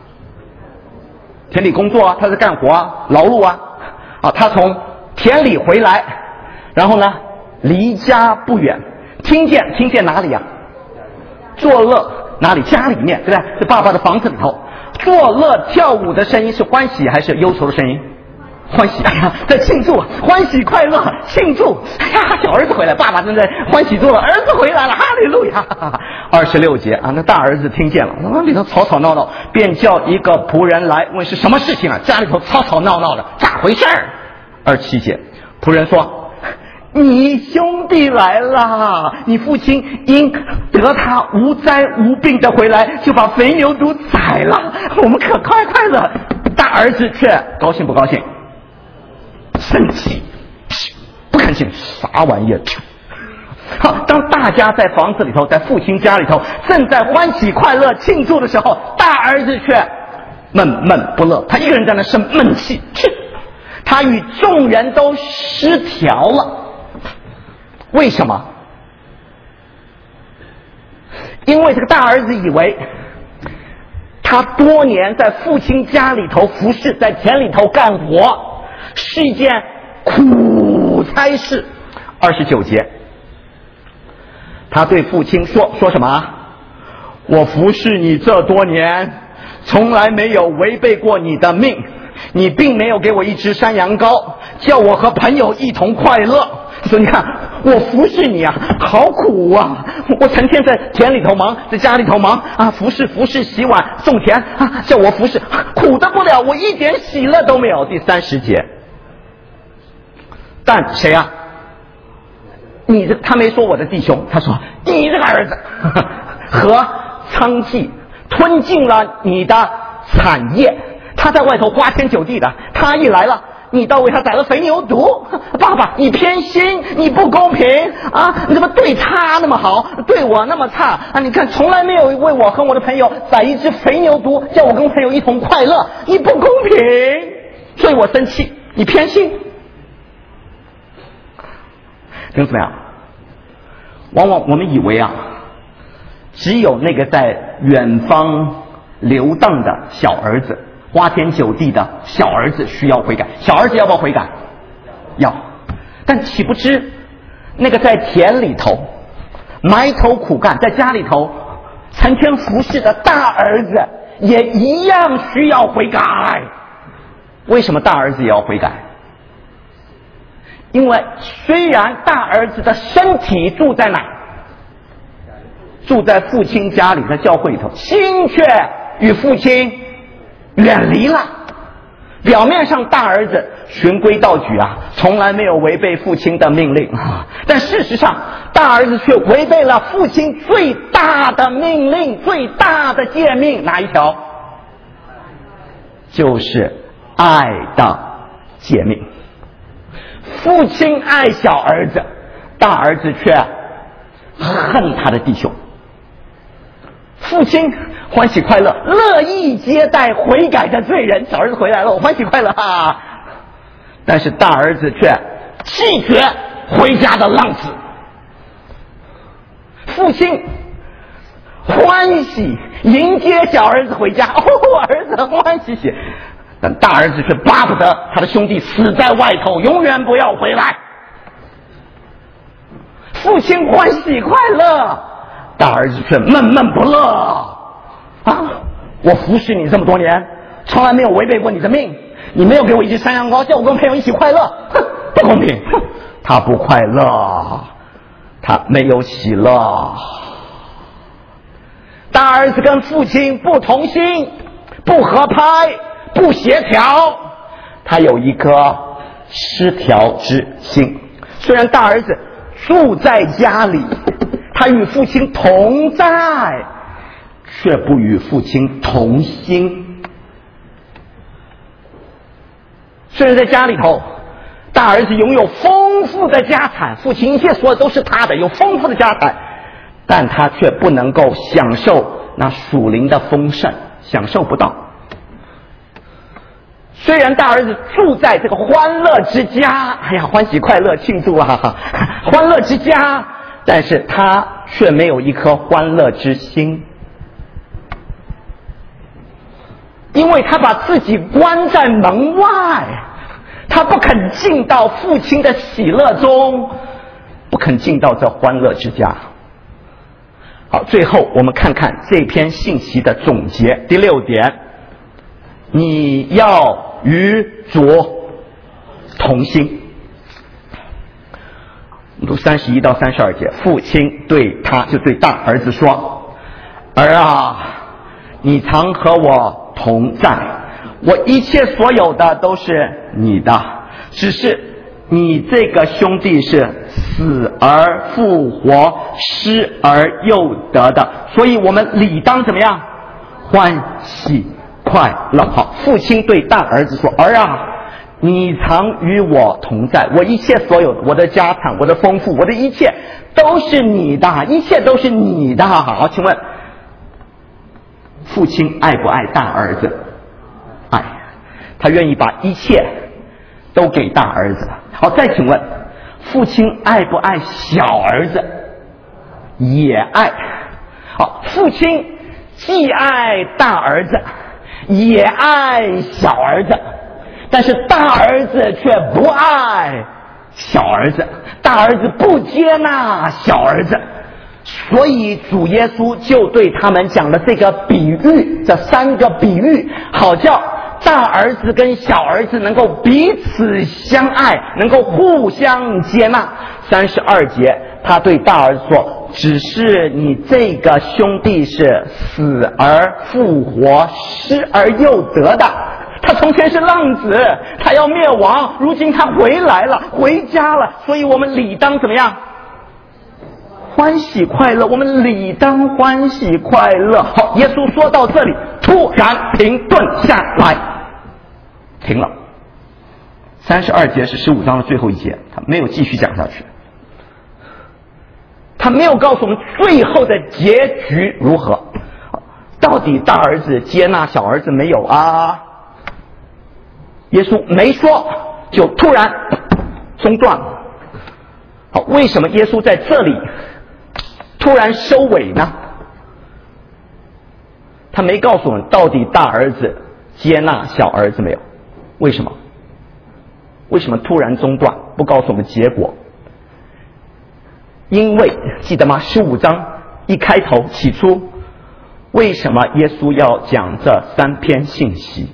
田里工作啊，他在干活啊，劳碌啊。啊，他从田里回来，然后呢，离家不远，听见听见哪里啊？作乐哪里？家里面，对不对？是爸爸的房子里头。作乐跳舞的声音是欢喜还是忧愁的声音？欢喜，哎呀，在庆祝，欢喜快乐，庆祝！哎呀，小儿子回来，爸爸正在欢喜做了，儿子回来了，哈利路亚！二十六节啊，那大儿子听见了，那里头吵吵闹闹，便叫一个仆人来问是什么事情啊？家里头吵吵闹闹的，咋回事儿？二十七节，仆人说：“你兄弟来了，你父亲因得他无灾无病的回来，就把肥牛犊宰了，我们可快快乐。”大儿子却高兴不高兴？生气，不肯信，啥玩意儿？好，当大家在房子里头，在父亲家里头，正在欢喜快乐庆祝的时候，大儿子却闷闷不乐，他一个人在那生闷气，他与众人都失调了。为什么？因为这个大儿子以为他多年在父亲家里头服侍，在田里头干活，是一件苦差事。二十九节，他对父亲说：“说什么？我服侍你这多年，从来没有违背过你的命，你并没有给我一只山羊羔，叫我和朋友一同快乐。所以你看，我服侍你啊，好苦啊！我成天在田里头忙，在家里头忙啊，服侍服侍，洗碗种田啊，叫我服侍，苦得不了，我一点喜乐都没有。”第三十节，但谁啊？你这他没说我的弟兄，他说你这个儿子和娼妓吞尽了你的产业，他在外头花天酒地的，他一来了，你倒为他宰了肥牛犊。爸爸，你偏心，你不公平啊！你怎么对他那么好，对我那么差啊？你看，从来没有为我和我的朋友宰一只肥牛犊，叫我跟朋友一同快乐，你不公平，所以我生气，你偏心。听怎么样？往往我们以为啊，只有那个在远方流荡的小儿子，花天酒地的小儿子需要悔改。小儿子要不要悔改？要。但岂不知那个在田里头埋头苦干，在家里头成天服侍的大儿子也一样需要悔改。为什么大儿子也要悔改？因为虽然大儿子的身体住在哪？住在父亲家里，在教会里头，心却与父亲远离了。表面上大儿子循规蹈矩啊，从来没有违背父亲的命令啊，但事实上大儿子却违背了父亲最大的命令，最大的诫命。哪一条？就是爱的诫命。父亲爱小儿子，大儿子却恨他的弟兄。父亲欢喜快乐，乐意接待悔改的罪人。小儿子回来了，我欢喜快乐啊！但是大儿子却拒绝回家的浪子。父亲欢喜迎接小儿子回家，哦，儿子欢喜喜，但大儿子却巴不得他的兄弟死在外头，永远不要回来。父父亲欢喜快乐。大儿子却闷闷不乐啊！我服侍你这么多年，从来没有违背过你的命，你没有给我一只山羊羔，叫我跟朋友一起快乐，哼，不公平！他不快乐，他没有喜乐。大儿子跟父亲不同心，不合拍，不协调，他有一颗失调之心。虽然大儿子住在家里，他与父亲同在，却不与父亲同心。虽然在家里头，大儿子拥有丰富的家产，父亲一切所有都是他的，有丰富的家产，但他却不能够享受那属灵的丰盛，享受不到。虽然大儿子住在这个欢乐之家，哎呀，欢喜快乐庆祝啊，欢乐之家，但是他却没有一颗欢乐之心，因为他把自己关在门外，他不肯进到父亲的喜乐中，不肯进到这欢乐之家。好，最后我们看看这篇信息的总结。第六点，你要与主同心。读三十一到三十二节，父亲对他就对大儿子说：儿啊，你常和我同在，我一切所有的都是你的，只是你这个兄弟是死而复活，失而又得的，所以我们理当怎么样？欢喜快乐。好，父亲对大儿子说：儿啊，你常与我同在，我一切所有的，我的家产，我的丰富，我的一切都是你的，一切都是你的。好，请问父亲爱不爱大儿子？爱，他愿意把一切都给大儿子。好，再请问父亲爱不爱小儿子？也爱。好，父亲既爱大儿子，也爱小儿子，但是大儿子却不爱小儿子，大儿子不接纳小儿子，所以主耶稣就对他们讲了这个比喻，这三个比喻，好叫大儿子跟小儿子能够彼此相爱，能够互相接纳。三十二节，他对大儿子说：只是你这个兄弟是死而复活，失而又得的。他从前是浪子，他要灭亡，如今他回来了，回家了，所以我们理当怎么样？欢喜快乐，我们理当欢喜快乐。好，耶稣说到这里，突然停顿下来，停了。三十二节是十五章的最后一节，他没有继续讲下去，他没有告诉我们最后的结局如何，到底大儿子接纳小儿子没有啊？耶稣没说，就突然中断了。好，为什么耶稣在这里突然收尾呢？他没告诉我们到底大儿子接纳小儿子没有，为什么？为什么突然中断，不告诉我们结果？因为记得吗？十五章一开头起初，为什么耶稣要讲这三篇信息？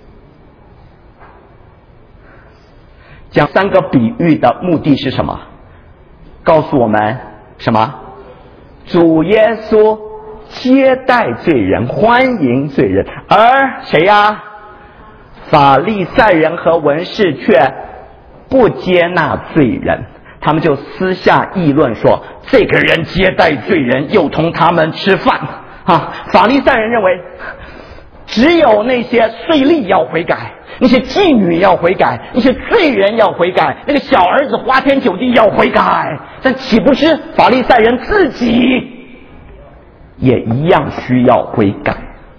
讲三个比喻的目的是什么？告诉我们什么？主耶稣接待罪人，欢迎罪人，而谁呀？法利赛人和文士却不接纳罪人，他们就私下议论说，这个人接待罪人，又同他们吃饭啊！法利赛人认为只有那些税吏要悔改，那些妓女要悔改，那些罪人要悔改，那个小儿子花天酒地要悔改，但岂不知法利赛人自己也一样需要悔改？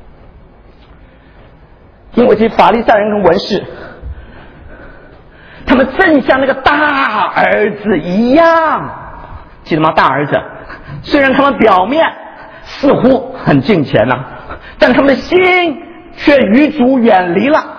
因为这法利赛人跟文士，他们正像那个大儿子一样，记得吗？大儿子虽然他们表面似乎很敬虔啊，但他们的心却与主远离了。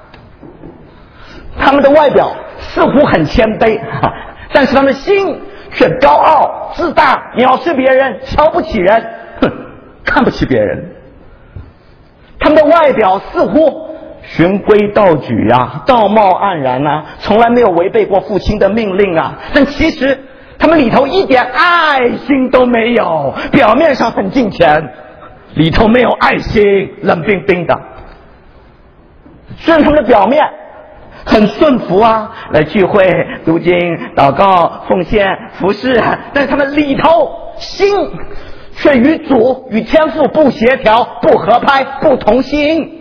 他们的外表似乎很谦卑，但是他们的心却高傲自大，藐视别人，瞧不起人，哼，看不起别人。他们的外表似乎循规蹈矩啊，道貌岸然啊，从来没有违背过父亲的命令啊，但其实他们里头一点爱心都没有，表面上很敬虔，里头没有爱心，冷冰冰的。虽然他们的表面很顺服啊，来聚会、读经、祷告、奉献、服侍，但是他们里头心却与主、与天父不协调、不合拍、不同心。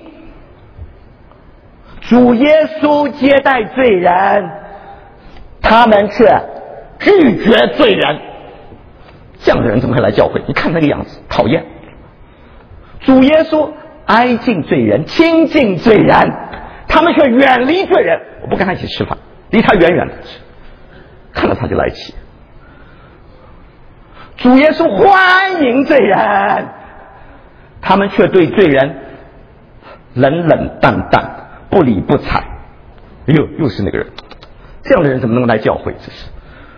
主耶稣接待罪人，他们却拒绝罪人。这样的人怎么会来教会？你看那个样子，讨厌。主耶稣挨近罪人，亲近罪人，他们却远离罪人。我不跟他一起吃饭，离他远远的吃，看到他就来气。主耶稣欢迎罪人，他们却对罪人冷冷淡淡，不理不睬。哎呦，又是那个人，这样的人怎么能来教会？这是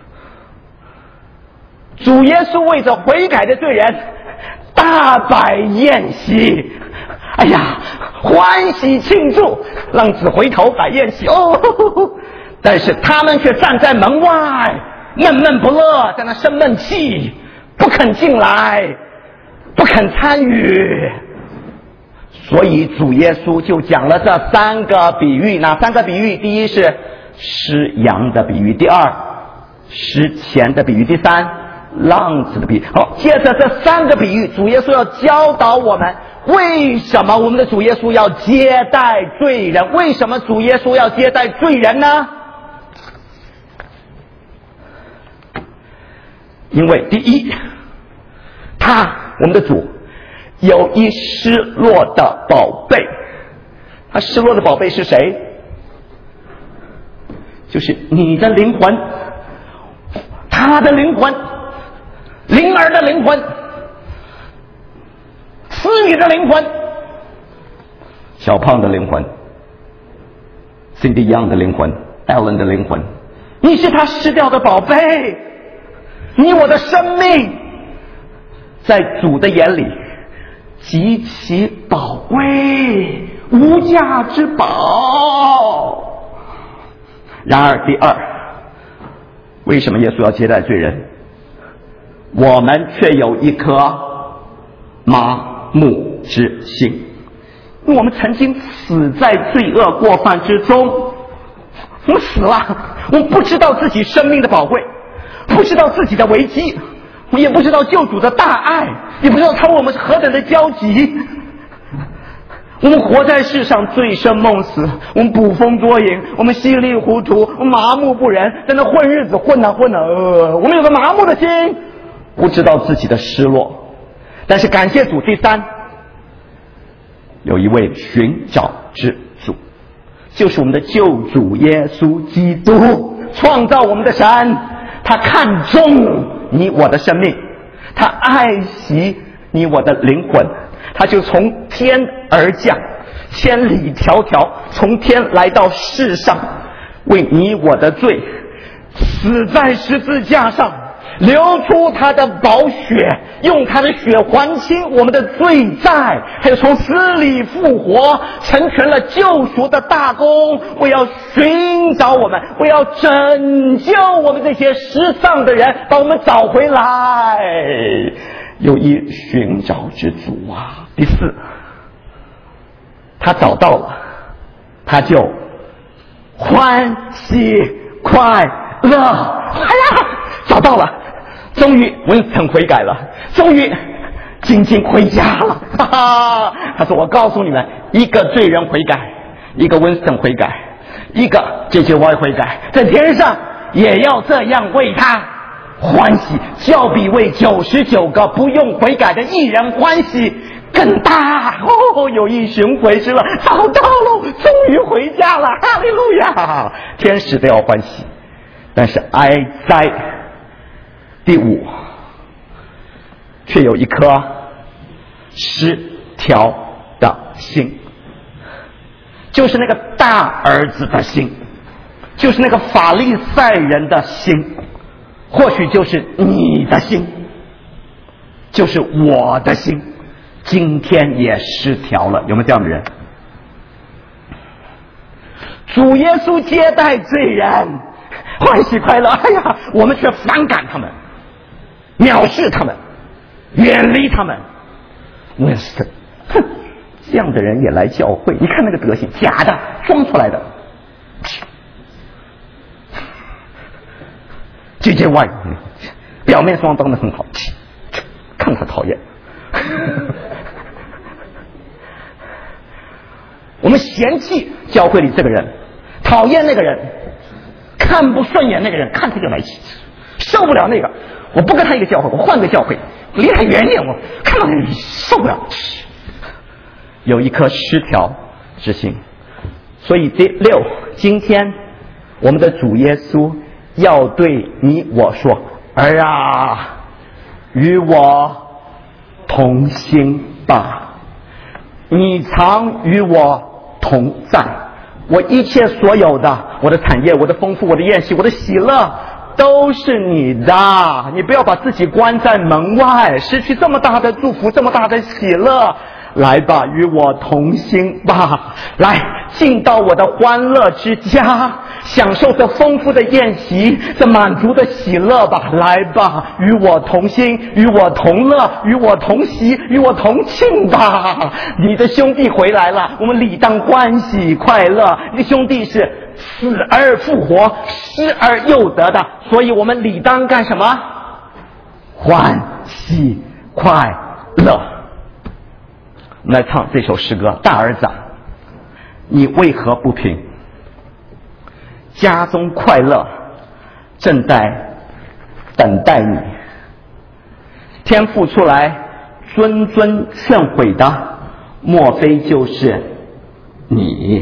主耶稣为着悔改的罪人大摆宴席，哎呀，欢喜庆祝，浪子回头摆宴席哦。但是他们却站在门外，闷闷不乐，在那生闷气，不肯进来，不肯参与。所以主耶稣就讲了这三个比喻。哪三个比喻？第一是失羊的比喻，第二失钱的比喻，第三浪子的比喻。好，接着这三个比喻，主耶稣要教导我们，为什么我们的主耶稣要接待罪人？为什么主耶稣要接待罪人呢？因为第一，他我们的主有一失落的宝贝。他失落的宝贝是谁？就是你的灵魂，他的灵魂，灵儿的灵魂，思女的灵魂，小胖的灵魂， Cindy Young 的灵魂， Ellen 的灵魂。你是他失掉的宝贝，你我的生命在主的眼里极其宝贵，无价之宝。然而第二，为什么耶稣要接待罪人？我们却有一颗麻木之心，因为我们曾经死在罪恶过犯之中，我们死了，我们不知道自己生命的宝贵，不知道自己的危机，也不知道救主的大爱，也不知道他我们是何等的焦急。我们活在世上醉生梦死，我们捕风捉影，我们稀里糊涂，我们麻木不仁，在那混日子，混啊混啊、呃、我们有个麻木的心，不知道自己的失落。但是感谢主，第三，有一位寻找之主，就是我们的救主耶稣基督，创造我们的神。他看重你我的生命，他爱惜你我的灵魂，他就从天而降，千里迢迢从天来到世上，为你我的罪死在十字架上，流出他的宝血，用他的血还清我们的罪债，还有从死里复活，成全了救赎的大功。我要寻找我们，我要拯救我们这些失丧的人，把我们找回来。有一寻找之主啊。第四，他找到了，他就欢喜快乐。哎呀，找到了，终于文森悔改了，终于晶晶回家了，哈哈。他说，我告诉你们，一个罪人悔改，一个文森悔改，一个J J Y悔改，在天上也要这样为他欢喜，较比为九十九个不用悔改的义人欢喜更大。哦，有一寻回之乐，找到了，终于回家了，哈利路亚！天使都要欢喜。但是哀哉，第五，却有一颗失调的心，就是那个大儿子的心，就是那个法利赛人的心。 或许就是你的心，就是我的心，今天也失调了。有没有这样的人？主耶稣接待罪人，欢喜快乐，哎呀，我们却反感他们，藐视他们，远离他们。我也是，哼，这样的人也来教会，你看那个德行，假的，装出来的。这些外人表面上装得很好，看他讨厌。我们嫌弃教会里这个人，讨厌那个人，看不顺眼那个人，看他就来气，受不了那个，我不跟他一个教会，我换个教会，离他远点，我看到那个受不了，有一颗失调之心。所以第六，今天我们的主耶稣要对你我说：儿啊，与我同心吧，你常与我同在。我一切所有的，我的产业，我的丰富，我的宴席，我的喜乐，都是你的。你不要把自己关在门外，失去这么大的祝福，这么大的喜乐。来吧，与我同心吧，来进到我的欢乐之家，享受这丰富的宴席，这满足的喜乐吧。来吧，与我同心，与我同乐，与我同喜，与我同庆吧。你的兄弟回来了，我们理当欢喜快乐。你的兄弟是死而复活，失而又得的，所以我们理当干什么？欢喜快乐。我们来唱这首诗歌：大儿子，你为何不平？家中快乐正在等待你。天父出来谆谆劝诲的，莫非就是你？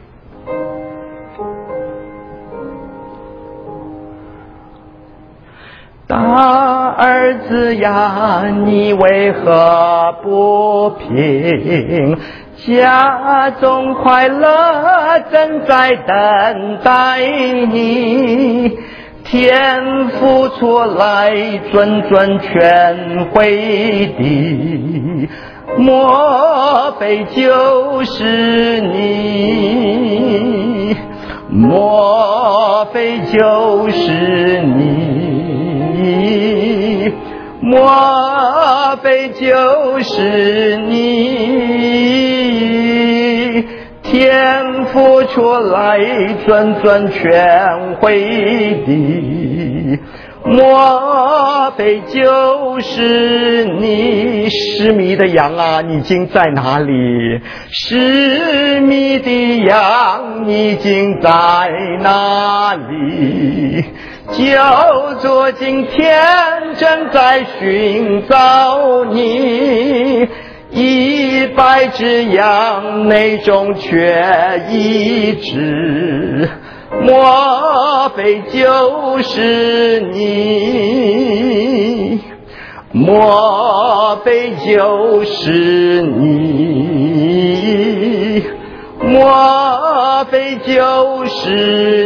大儿子呀，你为何不平？家中快乐正在等待你。天父出来谆谆劝诲的，莫非就是你？莫非就是你？莫非就是你？天父出来谆谆劝诲的，莫非就是你？失迷的羊啊，你今在哪里？失迷的羊，你今在哪里？救主今天正在寻找你，一百只羊内中缺一只，莫非就是你？莫非就是你？莫非就是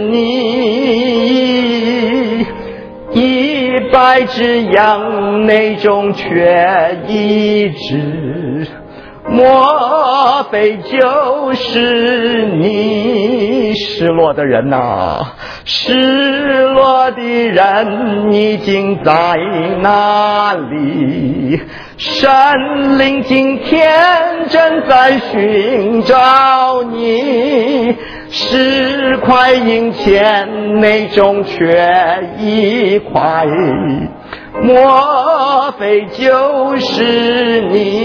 你？一百只羊内中缺一只，莫非就是你？失落的人啊，失落的人，你今在哪里？神灵今天正在寻找你，十块银钱内中缺一块，莫非就是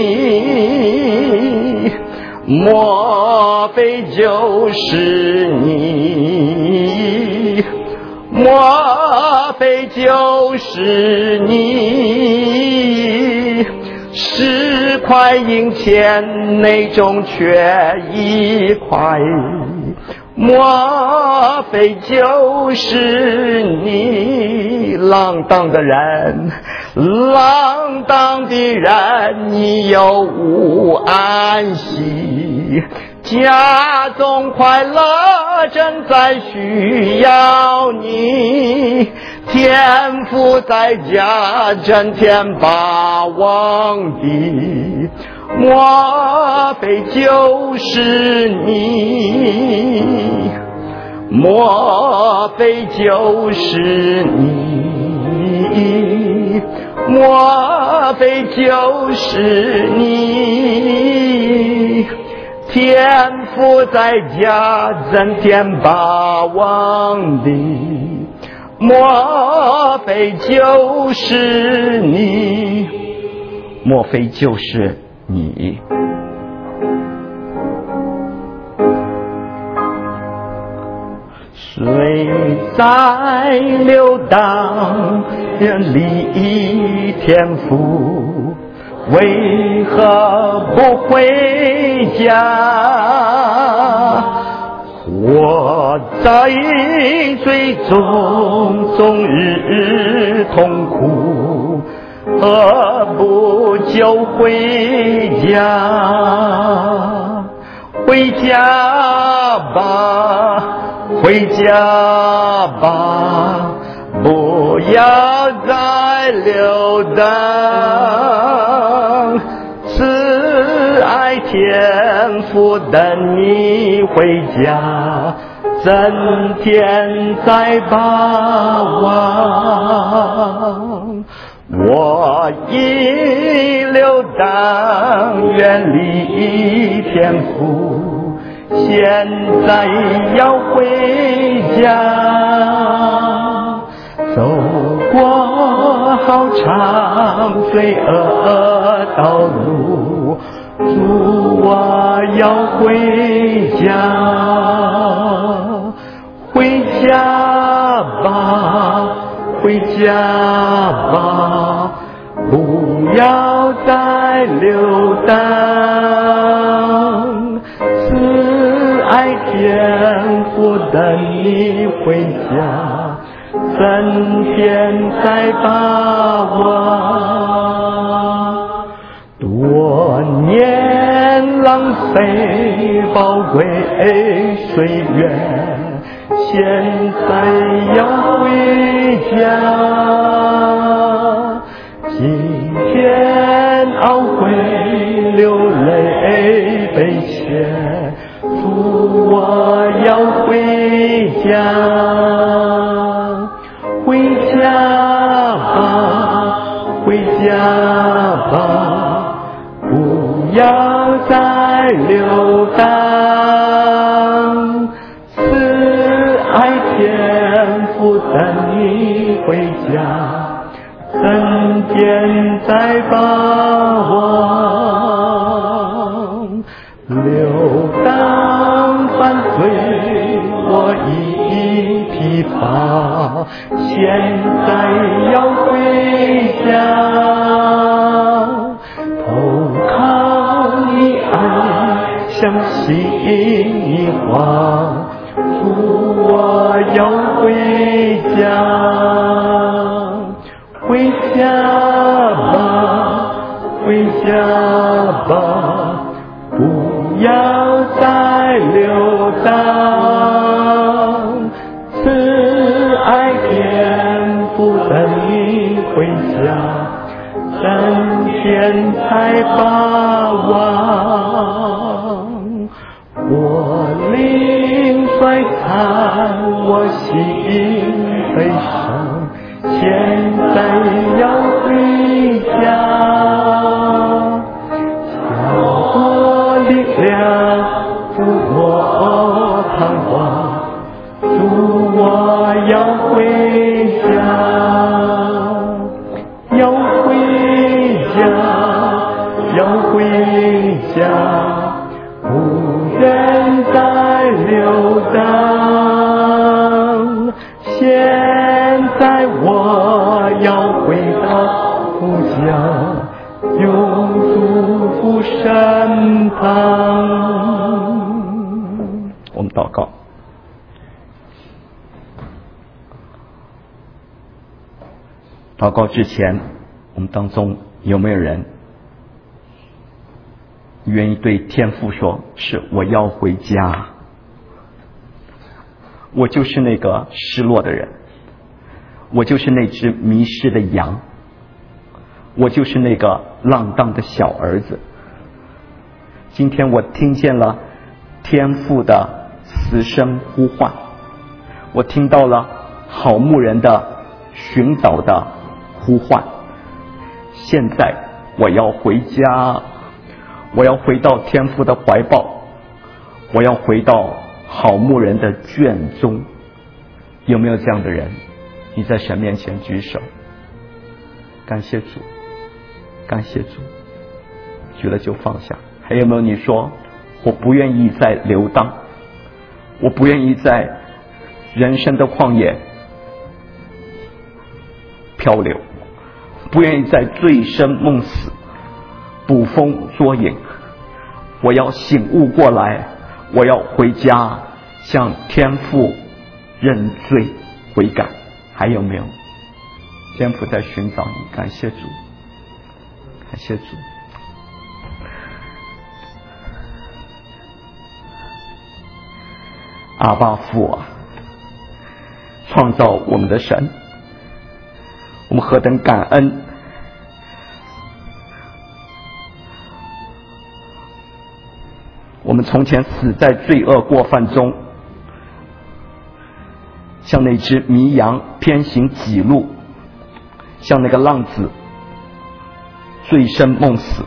你？莫非就是你？莫非就是你？十块银钱内中缺一块，莫非就是你？浪荡的人，浪荡的人，你有无安息？家中快乐正在需要你， 天父在家整天把王的，莫非就是你？莫非就是你？莫非就是你？天父在家整天把王的，莫非就是你？莫非就是你？水在流荡，远离天父，为何不回家？活在罪中，终日痛苦，何不就回家？回家吧，回家吧，不要再流荡。慈爱天父等你回家，整天在把望。我已流荡，远离天父，现在要回家。走过好长罪恶道路，主我要回家。回家吧，回家吧，不要再流荡。慈爱天父等你回家，整天在把望。多年浪费宝贵岁月，现在要回家。今天懊悔流泪悲切，主我要回家。回家吧，回家吧，不要再流荡。慈爱天父等你回家，整天在把望。流荡犯罪我已疲乏，现在要回家。投靠你爱，相信你话，主我要回家。回家吧，回家吧，不要再流荡。慈爱天父等你回家，整天才把望。我灵衰残，我心悲伤，现在要回家。叫我力量，助我盼望，主我要回家，要回家，要回家，不愿再流荡。现在我要回到父家，永住父身旁。我们祷告。祷告之前，我们当中有没有人愿意对天父说：是，我要回家，我就是那个失落的人， 我就是那只迷失的羊，我就是那个浪荡的小儿子。今天我听见了天父的慈声呼唤，我听到了好牧人的寻找的呼唤。现在我要回家，我要回到天父的怀抱，我要回到好牧人的圈中。有没有这样的人？你在神面前举手。感谢主，感谢主。举了就放下。还有没有你说我不愿意再游荡，我不愿意在人生的旷野漂流，不愿意在醉生梦死捕风捉影，我要醒悟过来，我要回家向天父认罪悔改。还有没有？天父在寻找你。感谢主，感谢主。阿爸父啊，创造我们的神，我们何等感恩！我们从前死在罪恶过犯中，像那只迷羊偏行己路，像那个浪子醉生梦死。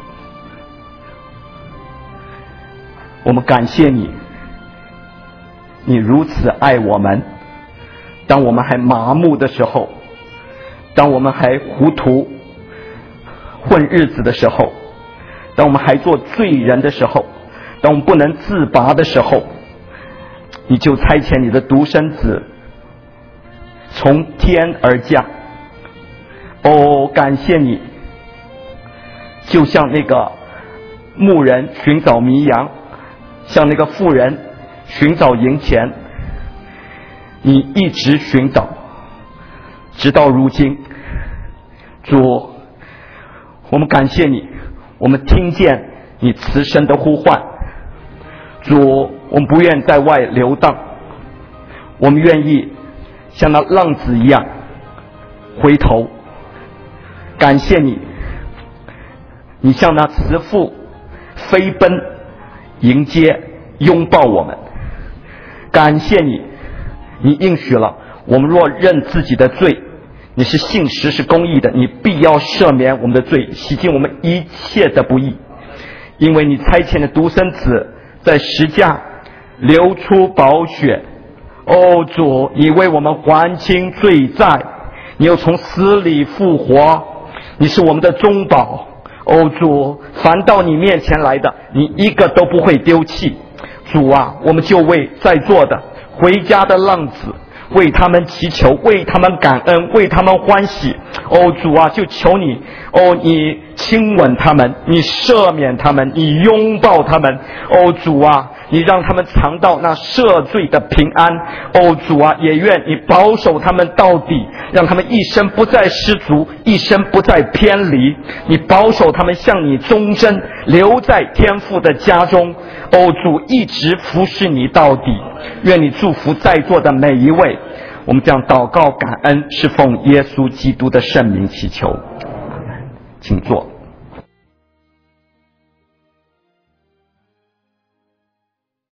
我们感谢你，你如此爱我们。当我们还麻木的时候，当我们还糊涂混日子的时候，当我们还做罪人的时候，当我们不能自拔的时候，你就差遣你的独生子从天而降。哦，感谢你，就像那个牧人寻找迷羊，像那个妇人寻找银钱，你一直寻找，直到如今。主，我们感谢你，我们听见你慈声的呼唤。主，我们不愿在外游荡，我们愿意像那浪子一样回头。感谢你，你像那慈父飞奔迎接拥抱我们。感谢你，你应许了，我们若认自己的罪，你是信实是公义的，你必要赦免我们的罪，洗净我们一切的不义。因为你差遣的独生子在十架流出宝血，哦主，你为我们还清罪债，你又从死里复活，你是我们的中保。哦主，凡到你面前来的，你一个都不会丢弃。主啊，我们就为在座的回家的浪子，为他们祈求，为他们感恩，为他们欢喜。哦主啊，就求你，哦你亲吻他们，你赦免他们，你拥抱他们。哦主啊，你让他们尝到那赦罪的平安。哦主啊，也愿你保守他们到底，让他们一生不再失足，一生不再偏离。你保守他们向你忠贞，留在天父的家中。哦主，一直服侍你到底。愿你祝福在座的每一位。我们将祷告感恩，是奉耶稣基督的圣名祈求。请坐。